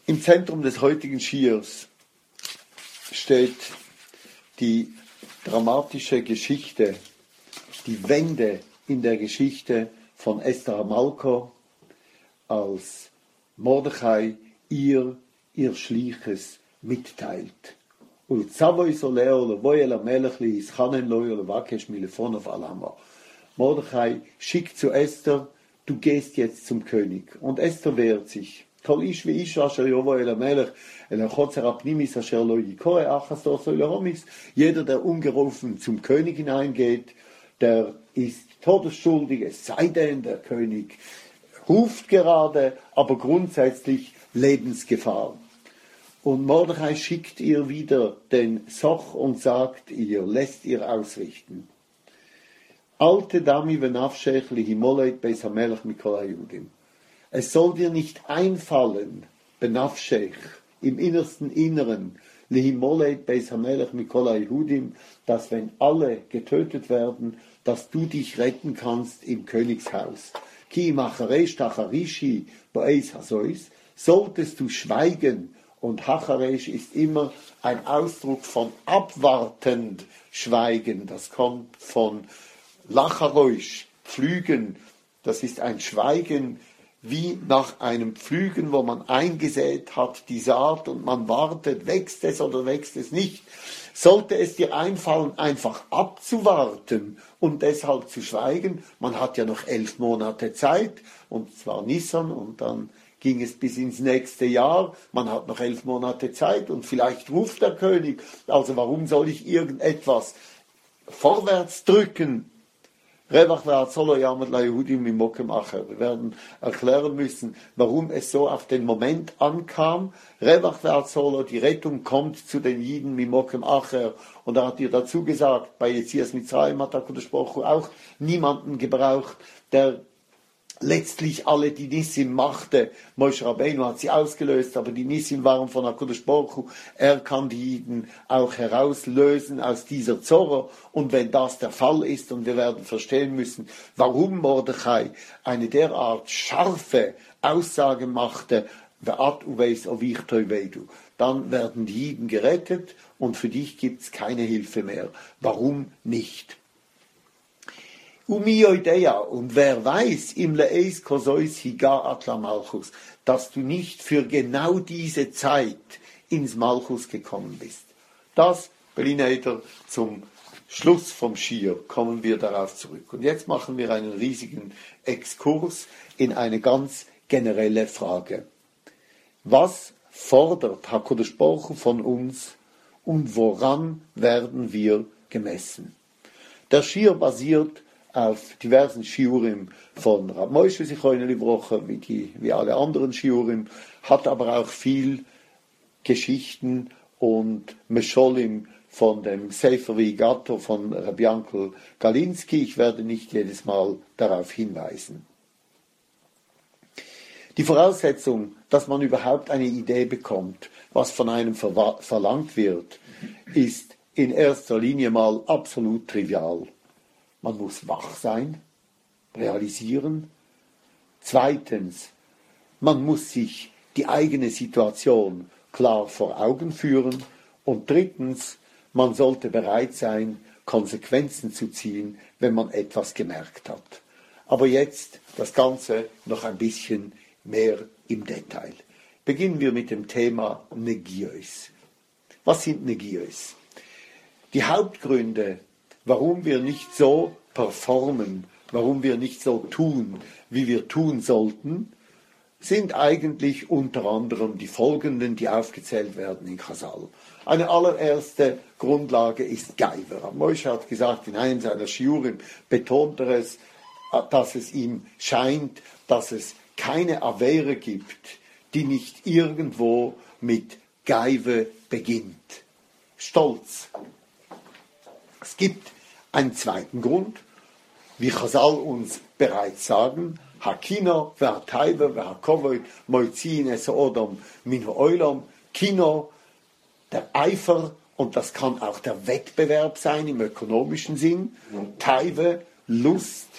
Im Zentrum des heutigen Schiers steht die dramatische Geschichte, die Wende in der Geschichte von Esther Hamalko, als Mordechai ihr Schliches mitteilt. Mordechai schickt zu Esther, du gehst jetzt zum König. Und Esther wehrt sich. Jeder, der ungerufen zum König hineingeht, der ist todesschuldig, es sei denn, der König ruft gerade, aber grundsätzlich Lebensgefahr. Und Mordechai schickt ihr wieder den Soch und sagt ihr, lässt ihr ausrichten. Alte Dami venafshech lihimoleit beis hamelech mikol hayudim. Es soll dir nicht einfallen, benafshech, im innersten Inneren, lihimoleit beis hamelech mikol hayudim, dass wenn alle getötet werden, dass du dich retten kannst im Königshaus. Ki macharesh tacharishi beis hasois, solltest du schweigen. Und Hacharesh ist immer ein Ausdruck von abwartend schweigen. Das kommt von Lacharoish, Pflügen. Das ist ein Schweigen wie nach einem Pflügen, wo man eingesät hat, die Saat, und man wartet, wächst es oder wächst es nicht. Sollte es dir einfallen, einfach abzuwarten und deshalb zu schweigen, man hat ja noch 11 Monate Zeit, und zwar Nissan, und dann ging es bis ins nächste Jahr, man hat noch 11 Monate Zeit und vielleicht ruft der König, also warum soll ich irgendetwas vorwärts drücken? Wir werden erklären müssen, warum es so auf den Moment ankam. Die Rettung kommt zu den Jiden mimokem acher. Und er hat ihr dazu gesagt, bei Yetzias Mitzrayim hat HaKadosh Baruch Hu auch niemanden gebraucht, der letztlich alle die Nissim machte. Moshe Rabbeinu hat sie ausgelöst, aber die Nissim waren von HaKadosh Baruch Hu. Er kann die Jiden auch herauslösen aus dieser Zorro. Und wenn das der Fall ist, und wir werden verstehen müssen, warum Mordechai eine derart scharfe Aussage machte, dann werden die Jiden gerettet und für dich gibt es keine Hilfe mehr. Warum nicht? Und wer weiß, im Leis Kosois Higa Atla Malchus, dass du nicht für genau diese Zeit ins Malchus gekommen bist. Das, Berliner, zum Schluss vom Schier kommen wir darauf zurück. Und jetzt machen wir einen riesigen Exkurs in eine ganz generelle Frage. Was fordert HaKadosh Baruch Hu von uns und woran werden wir gemessen? Der Schier basiert auf diversen Shiurim von Rab Moshe Zichrono Livrocha, wie alle anderen Shiurim, hat aber auch viel Geschichten und Mesholim von dem Sefer Vigato von Rabbi Yankel Galinski. Ich werde nicht jedes Mal darauf hinweisen. Die Voraussetzung, dass man überhaupt eine Idee bekommt, was von einem verlangt wird, ist in erster Linie mal absolut trivial. Man muss wach sein, realisieren. Zweitens, man muss sich die eigene Situation klar vor Augen führen. Und drittens, man sollte bereit sein, Konsequenzen zu ziehen, wenn man etwas gemerkt hat. Aber jetzt das Ganze noch ein bisschen mehr im Detail. Beginnen wir mit dem Thema Negios. Was sind Negios? Die Hauptgründe, warum wir nicht so performen, warum wir nicht so tun, wie wir tun sollten, sind eigentlich unter anderem die folgenden, die aufgezählt werden in Chazal. Eine allererste Grundlage ist Geiver. Moshe hat gesagt, in einem seiner Shiurim betont er es, dass es ihm scheint, dass es keine Avere gibt, die nicht irgendwo mit Geive beginnt. Stolz. Es gibt einen zweiten Grund, wie Chazal uns bereits sagen, Hakino, Vertaive, Verkovoi, Moizin, es Odom, Min Oilam, Kino, der Eifer, und das kann auch der Wettbewerb sein im ökonomischen Sinn, Taive, Lust,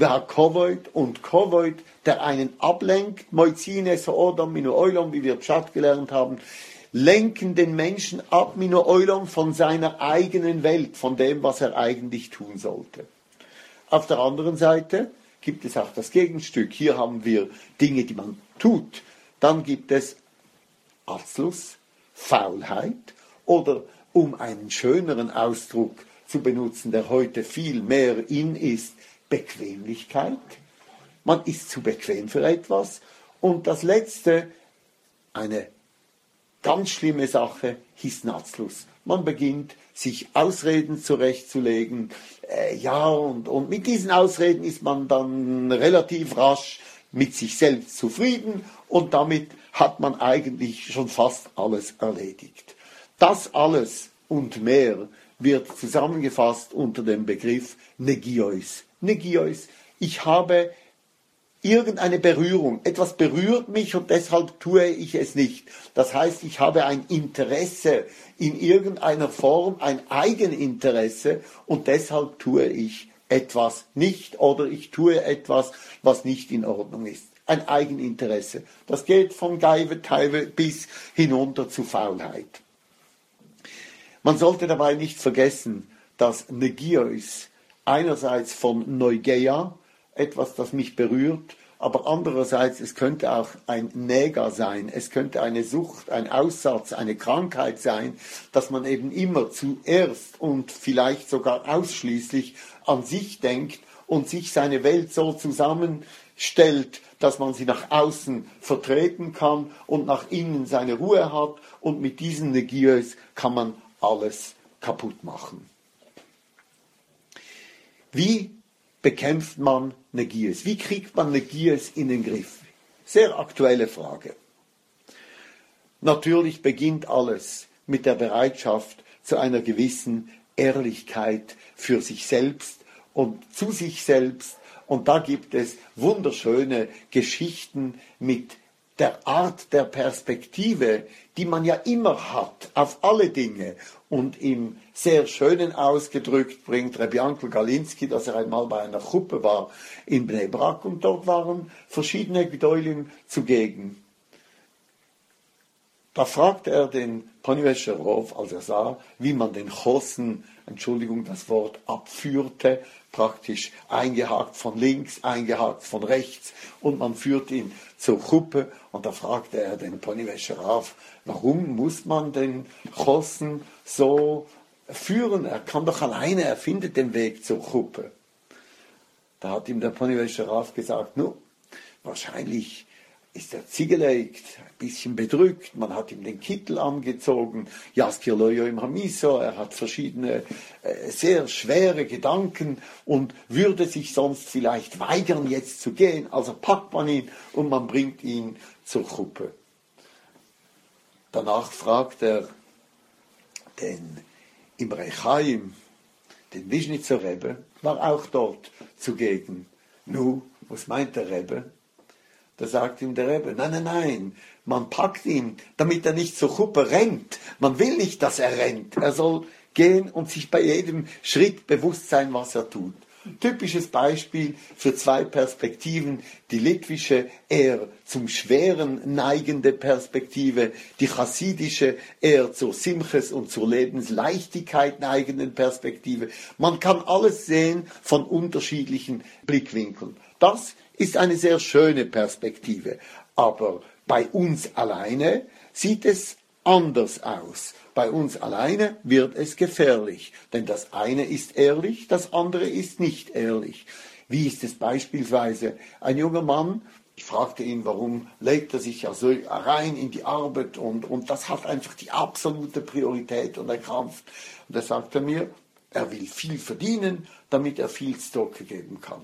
wer kovoit und kovoit, der einen ablenkt, moizine so odom minu oilom, wie wir Pshat gelernt haben, lenken den Menschen ab minu oilom von seiner eigenen Welt, von dem, was er eigentlich tun sollte. Auf der anderen Seite gibt es auch das Gegenstück. Hier haben wir Dinge, die man tut. Dann gibt es Atzlus, Faulheit oder, um einen schöneren Ausdruck zu benutzen, der heute viel mehr in ist, Bequemlichkeit. Man ist zu bequem für etwas. Und das Letzte, eine ganz schlimme Sache, Hisnatzlus. Man beginnt, sich Ausreden zurechtzulegen. Und mit diesen Ausreden ist man dann relativ rasch mit sich selbst zufrieden und damit hat man eigentlich schon fast alles erledigt. Das alles und mehr wird zusammengefasst unter dem Begriff Negiois. Negiois, ich habe irgendeine Berührung, etwas berührt mich und deshalb tue ich es nicht. Das heißt, ich habe ein Interesse in irgendeiner Form, ein Eigeninteresse und deshalb tue ich etwas nicht oder ich tue etwas, was nicht in Ordnung ist. Ein Eigeninteresse. Das geht von Geive bis hinunter zu Faulheit. Man sollte dabei nicht vergessen, dass Negiois einerseits von Neugeia, etwas, das mich berührt, aber andererseits, es könnte auch ein Nega sein, es könnte eine Sucht, ein Aussatz, eine Krankheit sein, dass man eben immer zuerst und vielleicht sogar ausschließlich an sich denkt und sich seine Welt so zusammenstellt, dass man sie nach außen vertreten kann und nach innen seine Ruhe hat und mit diesen Negiois kann man alles kaputt machen. Wie bekämpft man Negiois? Wie kriegt man Negiois in den Griff? Sehr aktuelle Frage. Natürlich beginnt alles mit der Bereitschaft zu einer gewissen Ehrlichkeit für sich selbst und zu sich selbst. Und da gibt es wunderschöne Geschichten mit der Art der Perspektive, die man ja immer hat auf alle Dinge. Und im sehr Schönen ausgedrückt bringt Rebbe Yankel Galinski, dass er einmal bei einer Chuppe war in Bnei Brak und dort waren verschiedene Gdolim zugegen. Da fragte er den Ponivescher Rov, als er sah, wie man den Chossen, Entschuldigung, das Wort abführte, praktisch eingehakt von links, eingehakt von rechts und man führt ihn zur Chuppe und da fragte er den Ponivescher Rav, warum muss man den Chossen so führen? Er kann doch alleine, er findet den Weg zur Chuppe. Da hat ihm der Ponivescher Rav gesagt, wahrscheinlich ist er ziegelegt, ein bisschen bedrückt, man hat ihm den Kittel angezogen, Jaskir Loyo im Hamiso, er hat verschiedene sehr schwere Gedanken und würde sich sonst vielleicht weigern, jetzt zu gehen, also packt man ihn und man bringt ihn zur Chuppe. Danach fragt er den Imre Chaim, den Wischnitzer Rebbe, war auch dort zugegen. Was meint der Rebbe? Da sagt ihm der Rebbe, nein, man packt ihn, damit er nicht zur Chuppe rennt. Man will nicht, dass er rennt. Er soll gehen und sich bei jedem Schritt bewusst sein, was er tut. Typisches Beispiel für zwei Perspektiven, die litwische, eher zum Schweren neigende Perspektive, die chassidische, eher zur Simches und zur Lebensleichtigkeit neigenden Perspektive. Man kann alles sehen von unterschiedlichen Blickwinkeln. Das ist eine sehr schöne Perspektive, aber bei uns alleine sieht es anders aus. Bei uns alleine wird es gefährlich, denn das eine ist ehrlich, das andere ist nicht ehrlich. Wie ist es beispielsweise? Ein junger Mann, ich fragte ihn, warum legt er sich ja so rein in die Arbeit und das hat einfach die absolute Priorität und er krampft. Und da sagt er mir, er will viel verdienen, damit er viel Stocke geben kann.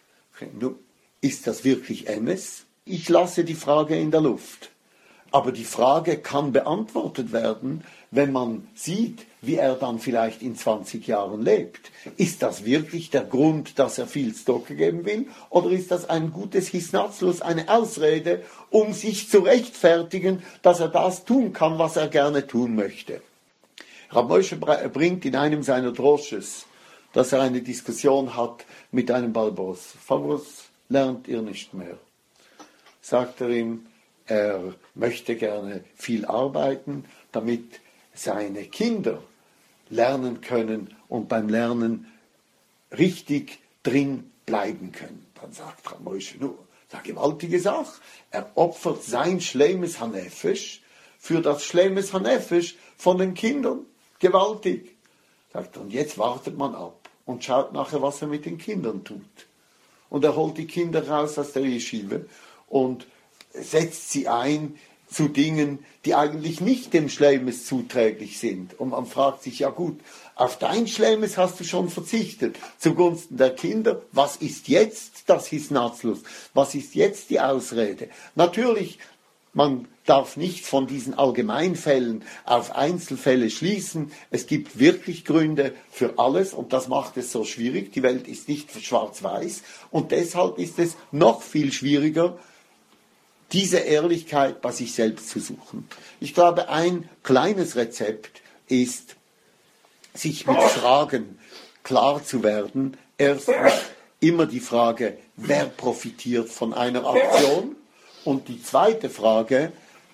Ist das wirklich Emes? Ich lasse die Frage in der Luft. Aber die Frage kann beantwortet werden, wenn man sieht, wie er dann vielleicht in 20 Jahren lebt. Ist das wirklich der Grund, dass er viel Stocke geben will? Oder ist das ein gutes Hisnatzlus, eine Ausrede, um sich zu rechtfertigen, dass er das tun kann, was er gerne tun möchte? Rab Moshe bringt in einem seiner Drosches dass er eine Diskussion hat mit einem Balbos. Warum lernt ihr nicht mehr? Sagt er ihm, er möchte gerne viel arbeiten, damit seine Kinder lernen können und beim Lernen richtig drin bleiben können. Dann sagt Rav Moshe, das ist eine gewaltige Sache. Er opfert sein Schleimes Hanefesh für das Schleimes Hanefesh von den Kindern. Gewaltig. Sagt er, und jetzt wartet man ab und schaut nachher, was er mit den Kindern tut. Und er holt die Kinder raus aus der Yeshiva und setzt sie ein zu Dingen, die eigentlich nicht dem Schleimes zuträglich sind. Und man fragt sich, ja gut, auf dein Schleimes hast du schon verzichtet, zugunsten der Kinder. Was ist jetzt das Hisnatzlus? Was ist jetzt die Ausrede? Natürlich, man darf nicht von diesen Allgemeinfällen auf Einzelfälle schließen. Es gibt wirklich Gründe für alles und das macht es so schwierig. Die Welt ist nicht schwarz-weiß und deshalb ist es noch viel schwieriger, diese Ehrlichkeit bei sich selbst zu suchen. Ich glaube, ein kleines Rezept ist, sich mit Fragen klar zu werden. Erstens immer die Frage, wer profitiert von einer Aktion? Und die zweite Frage,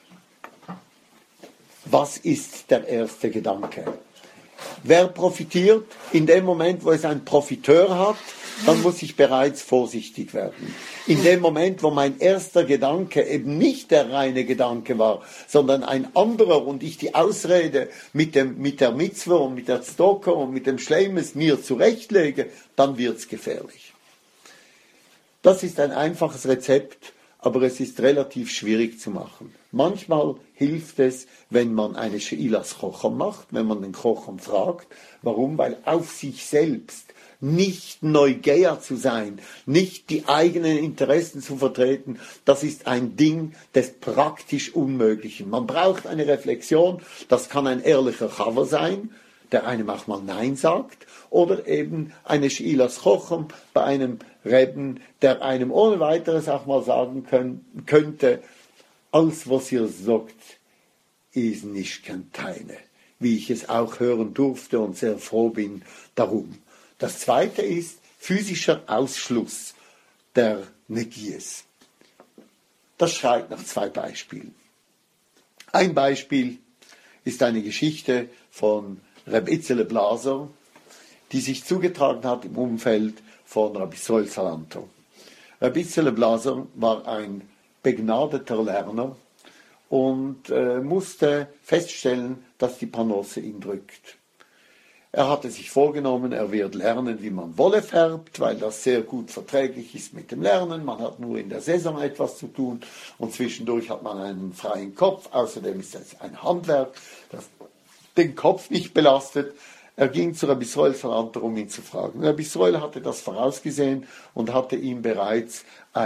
was ist der erste Gedanke? Wer profitiert? In dem Moment, wo es einen Profiteur hat, dann muss ich bereits vorsichtig werden. In dem Moment, wo mein erster Gedanke eben nicht der reine Gedanke war, sondern ein anderer und ich die Ausrede mit der Mitzvah und mit der Tzedaka und mit dem Schleimes mir zurechtlege, dann wird's gefährlich. Das ist ein einfaches Rezept, aber es ist relativ schwierig zu machen. Manchmal hilft es, wenn man eine Sheilas Chocham macht, wenn man den Chocham fragt. Warum? Weil auf sich selbst nicht Neugeher zu sein, nicht die eigenen Interessen zu vertreten, das ist ein Ding des praktisch Unmöglichen. Man braucht eine Reflexion, das kann ein ehrlicher Chaver sein, der einem auch mal Nein sagt, oder eben eine Sheilas Chocham bei einem Rebben, der einem ohne weiteres auch mal sagen könnte, alles was ihr sagt, ist nicht kein Teine, wie ich es auch hören durfte und sehr froh bin darum. Das zweite ist physischer Ausschluss der Negies. Das schreit nach zwei Beispielen. Ein Beispiel ist eine Geschichte von Reb Itzele Blaser, die sich zugetragen hat im Umfeld von Rabbi Israel Salanter. Reb Itzele Blaser war ein begnadeter Lerner und musste feststellen, dass die Parnasse ihn drückt. Er hatte sich vorgenommen, er wird lernen, wie man Wolle färbt, weil das sehr gut verträglich ist mit dem Lernen. Man hat nur in der Saison etwas zu tun und zwischendurch hat man einen freien Kopf. Außerdem ist es ein Handwerk, das den Kopf nicht belastet. Er ging zu Rabbi Israel Salanter, um ihn zu fragen. Rabbi Israel hatte das vorausgesehen und hatte ihm bereits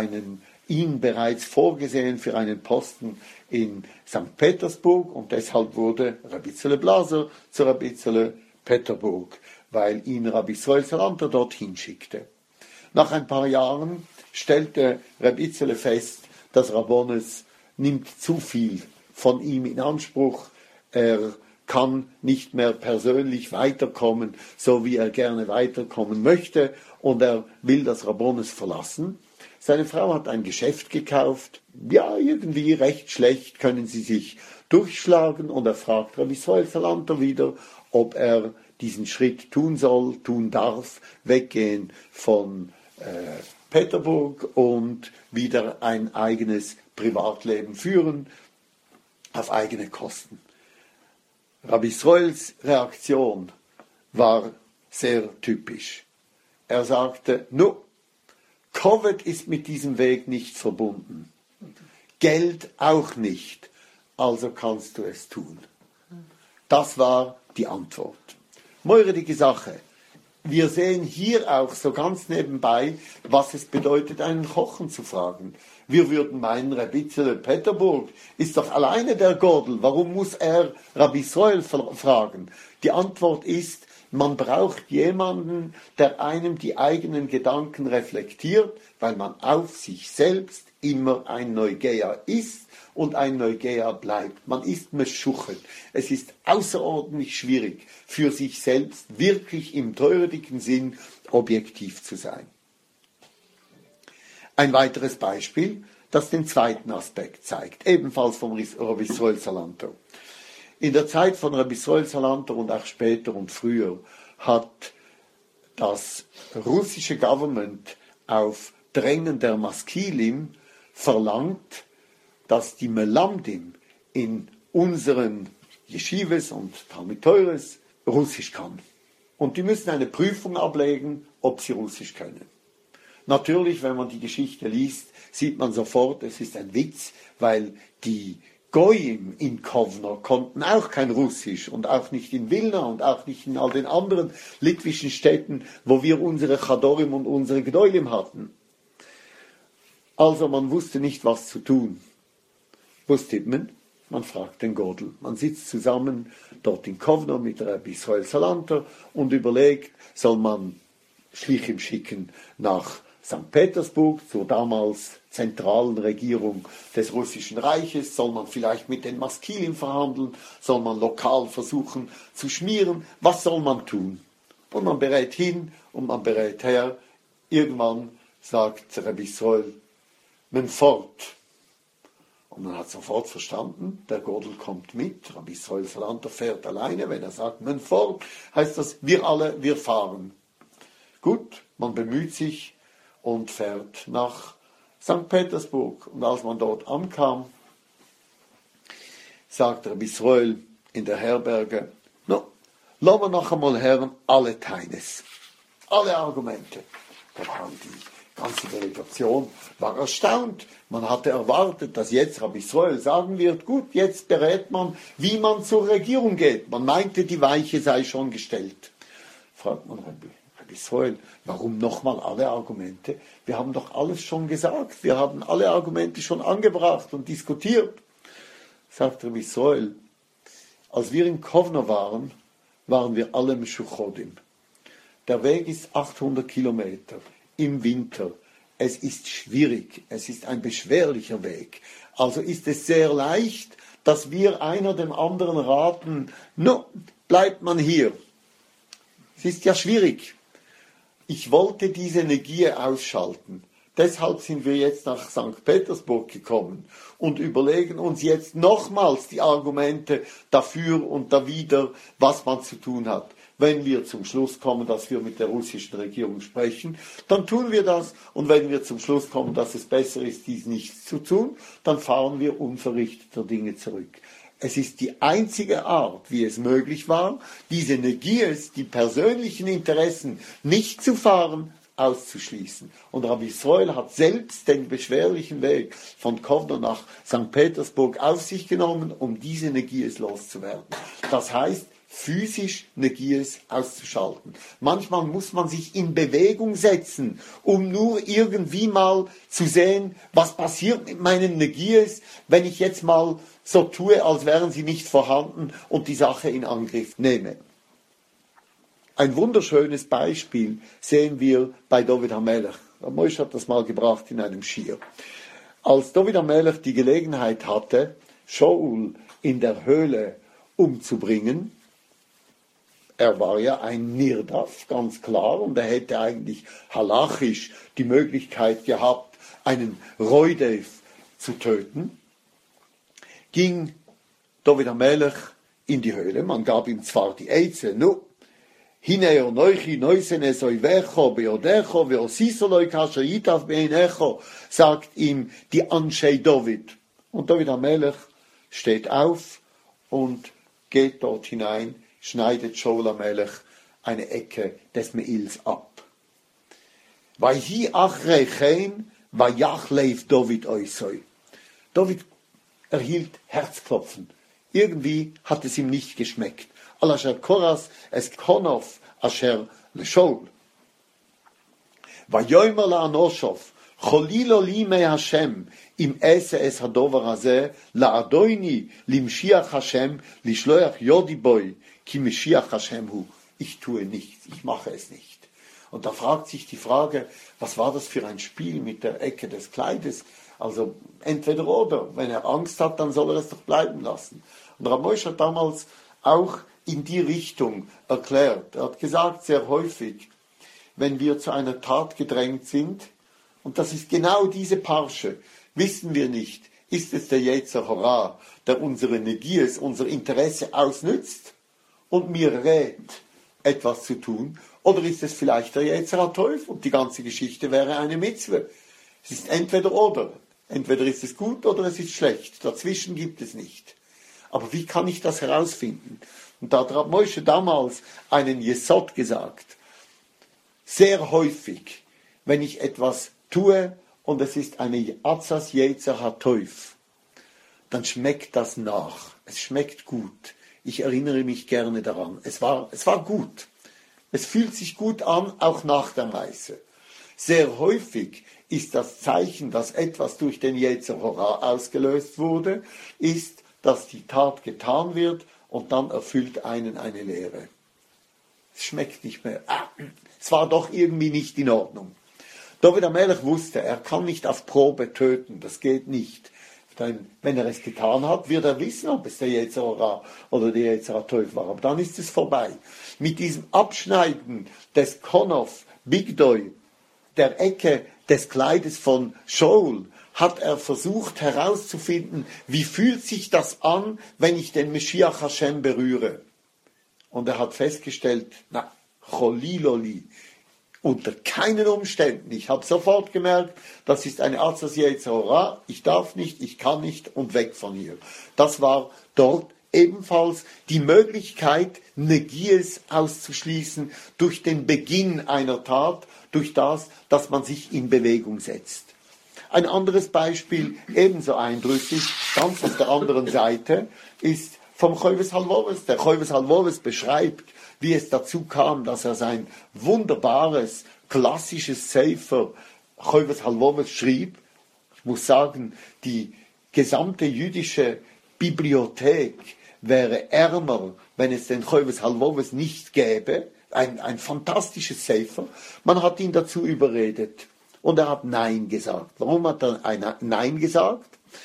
vorgesehen für einen Posten in St. Petersburg und deshalb wurde Rabbi Itzele Blaser zu Rabbi Itzele Peterburg, weil ihn Rabbi Israel Salanter dorthin schickte. Nach ein paar Jahren stellte Rabbi Itzele fest, dass Rabbones nimmt zu viel von ihm in Anspruch. Er kann nicht mehr persönlich weiterkommen, so wie er gerne weiterkommen möchte, und er will das Rabbones verlassen. Seine Frau hat ein Geschäft gekauft. Ja, irgendwie recht schlecht können sie sich durchschlagen, und er fragt Rabbi Israel Salanter wieder, ob er diesen Schritt tun soll, tun darf, weggehen von Peterburg und wieder ein eigenes Privatleben führen, auf eigene Kosten. Rabbi Israels Reaktion war sehr typisch. Er sagte, Covid ist mit diesem Weg nicht verbunden. Geld auch nicht. Also kannst du es tun. Das war die Antwort. Moirige Sache. Wir sehen hier auch so ganz nebenbei, was es bedeutet, einen Kochen zu fragen. Wir würden meinen, Rabbi Itzele Peterburg ist doch alleine der Gordel. Warum muss er Rabbi Israel fragen? Die Antwort ist, man braucht jemanden, der einem die eigenen Gedanken reflektiert, weil man auf sich selbst immer ein Neugea ist und ein Neugea bleibt. Man ist meschuchet. Es ist außerordentlich schwierig, für sich selbst wirklich im theoretischen Sinn objektiv zu sein. Ein weiteres Beispiel, das den zweiten Aspekt zeigt, ebenfalls vom Rabbi Israel Salanter. In der Zeit von Rabbi Israel Salanter und auch später und früher hat das russische Government auf Drängen der Maskilim verlangt, dass die Melamdim in unseren Yeshivas und Talmid Teures Russisch kann. Und die müssen eine Prüfung ablegen, ob sie Russisch können. Natürlich, wenn man die Geschichte liest, sieht man sofort, es ist ein Witz, weil die Goyim in Kovno konnten auch kein Russisch und auch nicht in Vilna und auch nicht in all den anderen litwischen Städten, wo wir unsere Chadorim und unsere Gdoilim hatten. Also man wusste nicht, was zu tun. Was tut man? Man fragt den Godel. Man sitzt zusammen dort in Kovno mit Rabbi Israel Salanter und überlegt, soll man Schlichim schicken nach St. Petersburg, zur damals zentralen Regierung des Russischen Reiches, soll man vielleicht mit den Maskilim verhandeln, soll man lokal versuchen zu schmieren, was soll man tun? Und man berät hin und man berät her. Irgendwann sagt Rabbi Israel, man fort. Und man hat sofort verstanden, der Godel kommt mit, Rabbi Israel Salanter fährt alleine, wenn er sagt, man fort, heißt das, wir fahren. Gut, man bemüht sich und fährt nach St. Petersburg. Und als man dort ankam, sagte Rabbi Israel in der Herberge, no, lassen wir noch einmal hören, alle Teines, alle Argumente. Da waren die ganze Delegation war erstaunt. Man hatte erwartet, dass jetzt Rabbi Israel sagen wird, gut, jetzt berät man, wie man zur Regierung geht. Man meinte, die Weiche sei schon gestellt. Fragt man Rabbi Israel, warum nochmal alle Argumente? Wir haben doch alles schon gesagt. Wir haben alle Argumente schon angebracht und diskutiert. Sagt Rabbi Israel, als wir in Kovno waren, waren wir alle Meshuchodim. Der Weg ist 800 Kilometer im Winter. Es ist schwierig, es ist ein beschwerlicher Weg. Also ist es sehr leicht, dass wir einer dem anderen raten, no, bleibt man hier. Es ist ja schwierig. Ich wollte diese Energie ausschalten. Deshalb sind wir jetzt nach St. Petersburg gekommen und überlegen uns jetzt nochmals die Argumente dafür und dawider, was man zu tun hat. Wenn wir zum Schluss kommen, dass wir mit der russischen Regierung sprechen, dann tun wir das. Und wenn wir zum Schluss kommen, dass es besser ist, dies nicht zu tun, dann fahren wir unverrichteter Dinge zurück. Es ist die einzige Art, wie es möglich war, diese Negies, die persönlichen Interessen nicht zu fahren, auszuschließen. Und Rabbi Israel hat selbst den beschwerlichen Weg von Kovno nach St. Petersburg auf sich genommen, um diese Negies loszuwerden. Das heißt, physisch Negies auszuschalten. Manchmal muss man sich in Bewegung setzen, um nur irgendwie mal zu sehen, was passiert mit meinen Negies, wenn ich jetzt mal so tue, als wären sie nicht vorhanden und die Sache in Angriff nehme. Ein wunderschönes Beispiel sehen wir bei David HaMelech. Moshe hat das mal gebracht in einem Schir. Als David HaMelech die Gelegenheit hatte, Shaul in der Höhle umzubringen, er war ja ein Nirdaf, ganz klar, und er hätte eigentlich halachisch die Möglichkeit gehabt, einen Roidev zu töten, ging David HaMelech in die Höhle. Man gab ihm zwar die Eize, no, Hineo neuchi neusene soivecho beodecho veosisoloi kasher yitav beinecho, sagt ihm die Anshei David. Und David HaMelech steht auf und geht dort hinein, schneidet Shaul HaMelech eine Ecke des Meils ab. Vayhi achreichem vayach leif David oisoi. David erhielt Herzklopfen. Irgendwie hat es ihm nicht geschmeckt. Al asher koras es konov asher leshaul. Vayomer la'anoshov cholilo li me Hashem im esse es hadover hazeh la'adoini limshiach Hashem lishloach yodi boy ki Meshiach Hashem hu. Ich tue nichts, ich mache es nicht. Und da fragt sich die Frage, was war das für ein Spiel mit der Ecke des Kleides? Also entweder oder. Wenn er Angst hat, dann soll er es doch bleiben lassen. Und Rav Moshe hat damals auch in die Richtung erklärt. Er hat gesagt, sehr häufig, wenn wir zu einer Tat gedrängt sind, und das ist genau diese Parsche, wissen wir nicht, ist es der Yetzer Hara, der unsere Energie, unser Interesse ausnützt und mir rät, etwas zu tun, oder ist es vielleicht der Yetzer HaTov und die ganze Geschichte wäre eine Mitzwe. Es ist entweder oder. Entweder ist es gut oder es ist schlecht. Dazwischen gibt es nicht. Aber wie kann ich das herausfinden? Und da hat Rav Moshe damals einen Yesod gesagt. Sehr häufig, wenn ich etwas tue und es ist eine Atzas Yetzer HaTov, dann schmeckt das nach. Es schmeckt gut. Ich erinnere mich gerne daran. Es war gut. Es fühlt sich gut an, auch nach der Meise. Sehr häufig ist das Zeichen, dass etwas durch den Yetzer Hara ausgelöst wurde, ist, dass die Tat getan wird und dann erfüllt einen eine Leere. Es schmeckt nicht mehr. Es war doch irgendwie nicht in Ordnung. David HaMelech wusste, er kann nicht auf Probe töten, das geht nicht. Denn wenn er es getan hat, wird er wissen, ob es der Yetzer Hara oder der Yetzer HaTov war. Aber dann ist es vorbei. Mit diesem Abschneiden des Konof Bigdoi, der Ecke des Kleides von Shaul, hat er versucht herauszufinden, wie fühlt sich das an, wenn ich den Meshiach Hashem berühre. Und er hat festgestellt, na, Choliloli, unter keinen Umständen. Ich habe sofort gemerkt, das ist eine Atzas Yetzer Hara, ich darf nicht, ich kann nicht und weg von hier. Das war dort ebenfalls die Möglichkeit, Negies auszuschließen durch den Beginn einer Tat, durch das, dass man sich in Bewegung setzt. Ein anderes Beispiel, ebenso eindrücklich, ganz auf der anderen Seite, ist vom Choves Halvoves. Der Choves Halvoves beschreibt, wie es dazu kam, dass er sein wunderbares, klassisches Sefer Choves Halvoves schrieb. Ich muss sagen, die gesamte jüdische Bibliothek wäre ärmer, wenn es den Choves Halvoves nicht gäbe. Ein fantastisches Sefer. Man hat ihn dazu überredet. Und er hat Nein gesagt. Warum hat er Nein gesagt?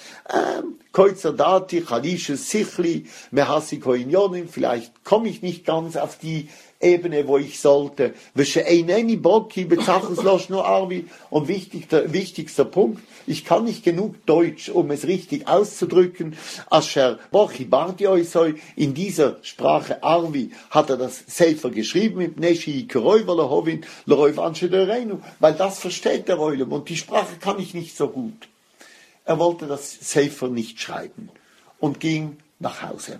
Koizadati, Chalisches Sichli, Mehasi Koinyonim, vielleicht komme ich nicht ganz auf die Ebene, wo ich sollte. Und wichtigster Punkt, ich kann nicht genug Deutsch, um es richtig auszudrücken. In dieser Sprache Arvi hat er das Sefer geschrieben, weil das versteht der Oilem und die Sprache kann ich nicht so gut. Er wollte das Sefer nicht schreiben und ging nach Hause.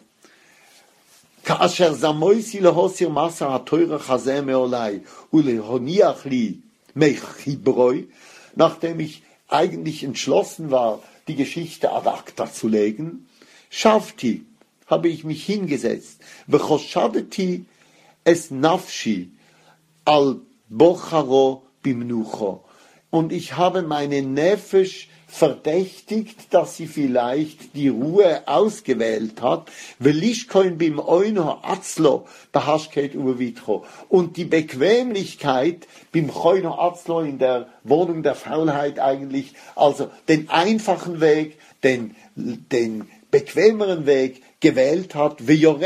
Nachdem ich eigentlich entschlossen war, die Geschichte ad acta zu legen, Schafti, habe ich mich hingesetzt, Vechoshadeti es nafshi al bocharo bimnucho. Und ich habe meine Nefesh verdächtigt, dass sie vielleicht die Ruhe ausgewählt hat, und die Bequemlichkeit bim Choino Atzlo in der Wohnung der Faulheit eigentlich, also den einfachen Weg, den bequemeren Weg gewählt hat,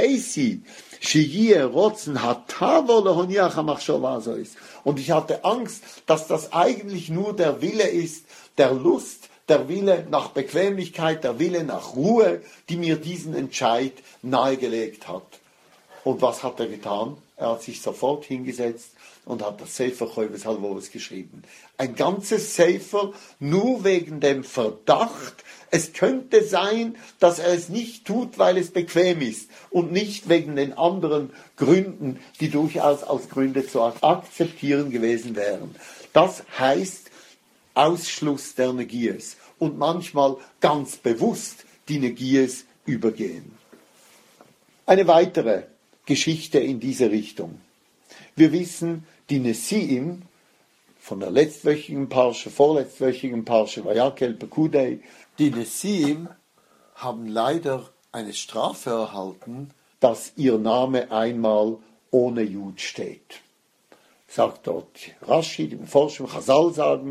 und ich hatte Angst, dass das eigentlich nur der Wille ist, der Lust, der Wille nach Bequemlichkeit, der Wille nach Ruhe, die mir diesen Entscheid nahegelegt hat. Und was hat er getan? Er hat sich sofort hingesetzt und hat das Sefer Choves Halvoves geschrieben. Ein ganzes Sefer nur wegen dem Verdacht, es könnte sein, dass er es nicht tut, weil es bequem ist und nicht wegen den anderen Gründen, die durchaus als Gründe zu akzeptieren gewesen wären. Das heißt Ausschluss der Negies und manchmal ganz bewusst die Negies übergehen. Eine weitere Geschichte in diese Richtung. Wir wissen, die Nesiim von der letztwöchigen Parsche, vorletztwöchigen Parsche, Vayakel Pekudei, die Nesiim haben leider eine Strafe erhalten, dass ihr Name einmal ohne Jud steht. Sagt dort Rashi, die Forschung Chazal sagen,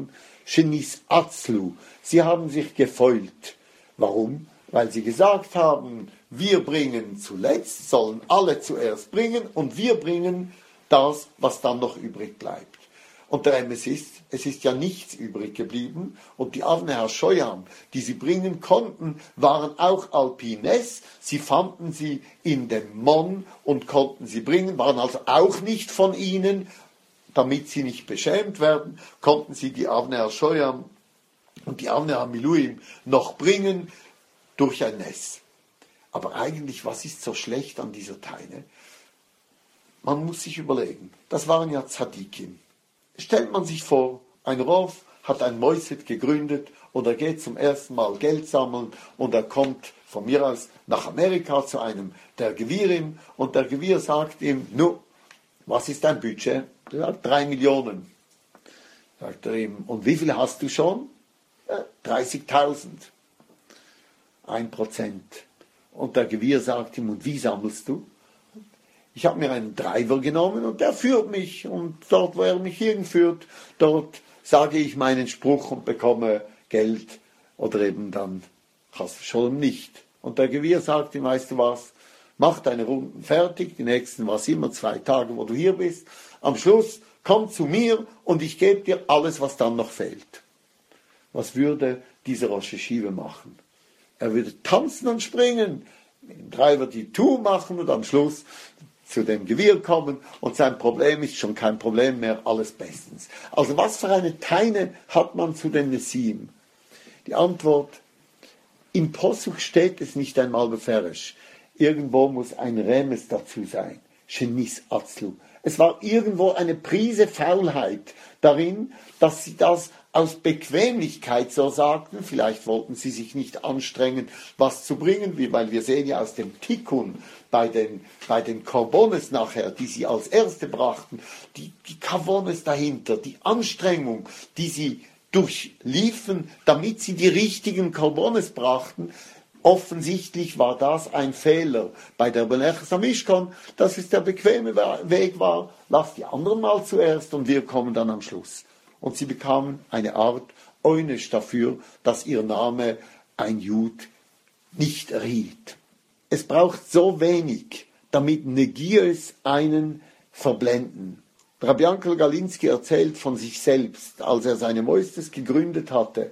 Shenis Atzlu. Sie haben sich gefeult. Warum? Weil sie gesagt haben, wir bringen zuletzt, sollen alle zuerst bringen und wir bringen das, was dann noch übrig bleibt. Und der es ist ja nichts übrig geblieben und die Avner Scheuern, die sie bringen konnten, waren auch Alpines. Sie fanden sie in dem Mon und konnten sie bringen, waren also auch nicht von ihnen. Damit sie nicht beschämt werden, konnten sie die Avner Scheuern und die Avner Miluim noch bringen durch ein Ness. Aber eigentlich, was ist so schlecht an dieser Teine? Man muss sich überlegen, das waren ja Tzadikim. Stellt man sich vor, ein Rov hat ein Moiset gegründet und er geht zum ersten Mal Geld sammeln und er kommt von mir aus nach Amerika zu einem der Gewirim und der Gewir sagt ihm, nu, was ist dein Budget? Er sagt, 3 Millionen. Sagt er ihm, und wie viel hast du schon? Ja, 30.000. 1%. Und der Gewir sagt ihm, und wie sammelst du? Ich habe mir einen Driver genommen und der führt mich. Und dort, wo er mich hinführt, dort sage ich meinen Spruch und bekomme Geld. Oder eben dann schon nicht. Und der Gewir sagt ihm, weißt du was, mach deine Runden fertig, die nächsten, was immer, 2 Tage, wo du hier bist. Am Schluss komm zu mir und ich gebe dir alles, was dann noch fehlt. Was würde dieser Rosh Yeshiva machen? Er würde tanzen und springen, mit dem Driver die Tour machen und am Schluss zu dem Gewirr kommen und sein Problem ist schon kein Problem mehr, alles bestens. Also was für eine Teine hat man zu den Nesim? Die Antwort, im Posuk steht es nicht einmal beferisch. Irgendwo muss ein Remes dazu sein. Shenis Atzlu. Es war irgendwo eine Prise Faulheit darin, dass sie das aus Bequemlichkeit so sagten. Vielleicht wollten sie sich nicht anstrengen, was zu bringen, weil wir sehen ja aus dem Tikkun bei den Korbones nachher, die sie als Erste brachten, die Kavones dahinter, die Anstrengung, die sie durchliefen, damit sie die richtigen Korbones brachten. Offensichtlich war das ein Fehler bei der Benechas Hamishkon, dass es der bequeme Weg war. Lass die anderen mal zuerst und wir kommen dann am Schluss. Und sie bekamen eine Art Eunisch dafür, dass ihr Name ein Jud nicht riet. Es braucht so wenig, damit Negios einen verblenden. Rabbi Yankel Galinski erzählt von sich selbst, als er seine Moistes gegründet hatte,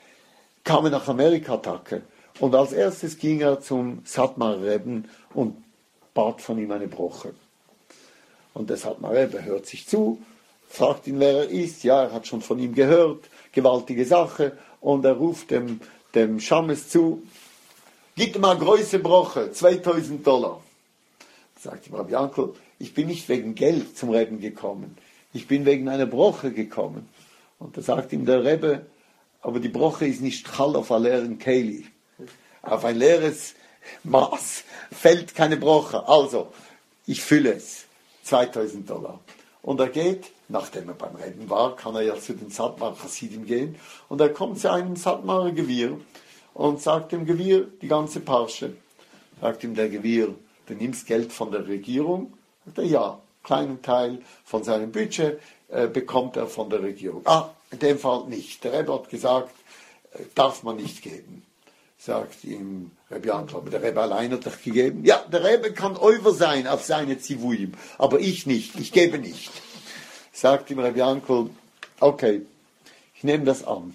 kam er nach Amerika-Tacke. Und als erstes ging er zum Satmar-Rebben und bat von ihm eine Broche. Und der Satmar-Rebbe hört sich zu, fragt ihn, wer er ist. Ja, er hat schon von ihm gehört, gewaltige Sache. Und er ruft dem Schammes zu, gib mir eine große Broche, $2.000. Sagt ihm Rabbi Yankel, ich bin nicht wegen Geld zum Rebben gekommen, ich bin wegen einer Broche gekommen. Und da sagt ihm der Rebbe, aber die Broche ist nicht Chal auf einer leeren Keili. Auf ein leeres Maß fällt keine Broche. Also, ich fülle es. $2.000. Und er geht, nachdem er beim Rebben war, kann er ja zu den Satmar Chassidim gehen. Und er kommt zu einem Satmar Gewir und sagt dem Gewir die ganze Parsche. Sagt ihm der Gewir, du nimmst Geld von der Regierung? Sagt er, ja, kleinen Teil von seinem Budget bekommt er von der Regierung. In dem Fall nicht. Der Rebbe hat gesagt, darf man nicht geben. Sagt ihm Rebbe Yankel, aber der Rebbe allein hat doch gegeben. Ja, der Rebbe kann Euver sein auf seine Zivuim, aber ich nicht, ich gebe nicht. Sagt ihm Rebbe Yankel, okay, ich nehme das an.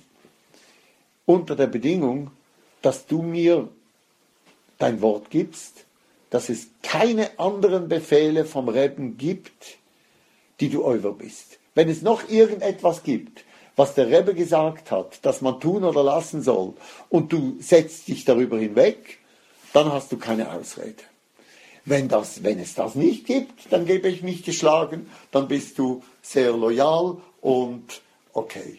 Unter der Bedingung, dass du mir dein Wort gibst, dass es keine anderen Befehle vom Rebben gibt, die du Euver bist. Wenn es noch irgendetwas gibt, was der Rebbe gesagt hat, dass man tun oder lassen soll, und du setzt dich darüber hinweg, dann hast du keine Ausrede. Wenn es das nicht gibt, dann gebe ich mich geschlagen, dann bist du sehr loyal und okay.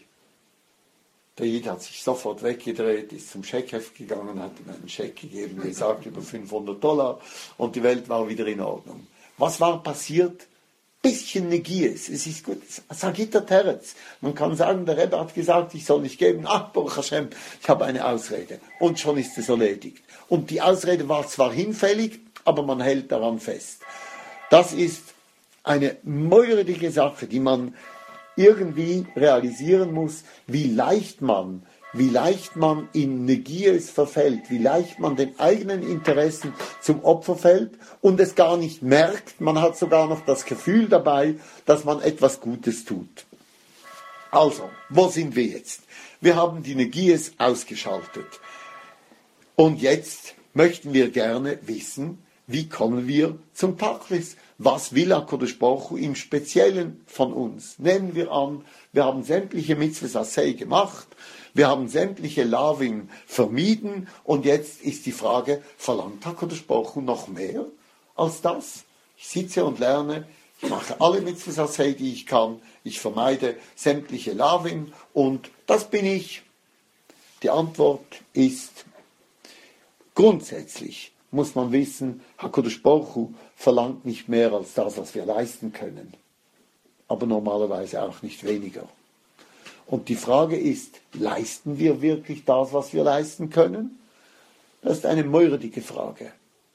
Der Jid hat sich sofort weggedreht, ist zum Scheckheft gegangen, hat ihm einen Scheck gegeben, gesagt über $500 und die Welt war wieder in Ordnung. Was war passiert? Bisschen Negies, es ist gut, Sagita Teretz. Man kann sagen, der Rebbe hat gesagt, ich soll nicht geben, Baruch Hashem, ich habe eine Ausrede. Und schon ist es erledigt. Und die Ausrede war zwar hinfällig, aber man hält daran fest. Das ist eine mäuerliche Sache, die man irgendwie realisieren muss, wie leicht man in Negiers verfällt, wie leicht man den eigenen Interessen zum Opfer fällt und es gar nicht merkt. Man hat sogar noch das Gefühl dabei, dass man etwas Gutes tut. Also, wo sind wir jetzt? Wir haben die Negiers ausgeschaltet. Und jetzt möchten wir gerne wissen, wie kommen wir zum Tachlis? Was will HaKadosh Baruch Hu im Speziellen von uns? Nehmen wir an, wir haben sämtliche Mitzvahs Aseh gemacht, wir haben sämtliche Lavim vermieden und jetzt ist die Frage, verlangt HaKadosh Baruch Hu noch mehr als das? Ich sitze und lerne, ich mache alle Mitzvahs Aseh, die ich kann, ich vermeide sämtliche Lavim und das bin ich. Die Antwort ist, grundsätzlich muss man wissen, HaKadosh Baruch Hu verlangt nicht mehr als das, was wir leisten können. Aber normalerweise auch nicht weniger. Und die Frage ist, leisten wir wirklich das, was wir leisten können? Das ist eine meuredige Frage.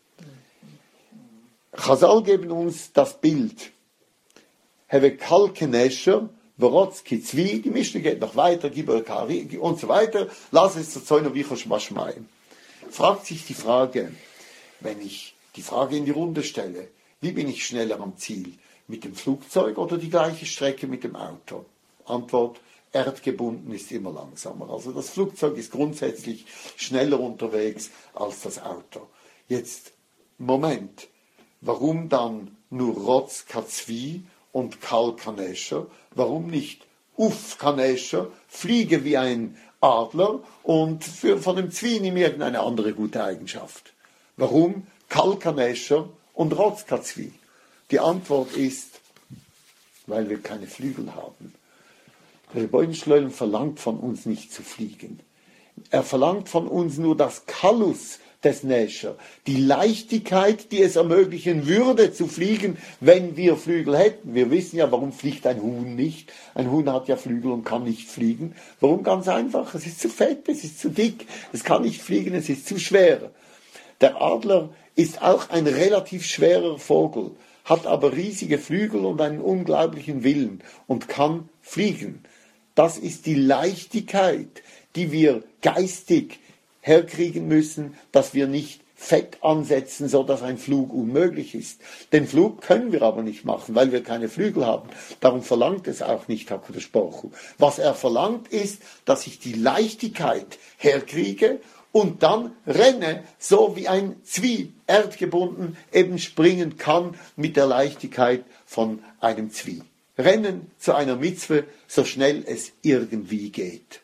Chazal geben uns das Bild. Have kalkenesher, Vorotzki Zwi, die Mischung geht noch weiter, Gibel Kari und so weiter. Lass es zu Zeuner Wichosh Maschmai. Fragt sich die Frage, wenn ich die Frage in die Runde stelle, wie bin ich schneller am Ziel? Mit dem Flugzeug oder die gleiche Strecke mit dem Auto? Antwort, erdgebunden ist immer langsamer. Also das Flugzeug ist grundsätzlich schneller unterwegs als das Auto. Jetzt, Moment, warum dann nur Rotz Katzvi und Kal Kanesher? Warum nicht Uf Kanesher, fliege wie ein Adler und von dem Zvi nimm irgendeine andere gute Eigenschaft? Warum Kal Kanesher und Rotz Katzvi? Die Antwort ist, weil wir keine Flügel haben. Der Rebbeinu Shlom verlangt von uns nicht zu fliegen. Er verlangt von uns nur das Kalus des Nesher, die Leichtigkeit, die es ermöglichen würde zu fliegen, wenn wir Flügel hätten. Wir wissen ja, warum fliegt ein Huhn nicht. Ein Huhn hat ja Flügel und kann nicht fliegen. Warum? Ganz einfach, es ist zu fett, es ist zu dick, es kann nicht fliegen, es ist zu schwer. Der Adler ist auch ein relativ schwerer Vogel, hat aber riesige Flügel und einen unglaublichen Willen und kann fliegen. Das ist die Leichtigkeit, die wir geistig herkriegen müssen, dass wir nicht Fett ansetzen, so dass ein Flug unmöglich ist. Den Flug können wir aber nicht machen, weil wir keine Flügel haben. Darum verlangt es auch nicht HaKadosh Baruch Hu. Was er verlangt ist, dass ich die Leichtigkeit herkriege und dann renne, so wie ein Zwi, erdgebunden, eben springen kann mit der Leichtigkeit von einem Zwi. Rennen zu einer Mitzwe, so schnell es irgendwie geht.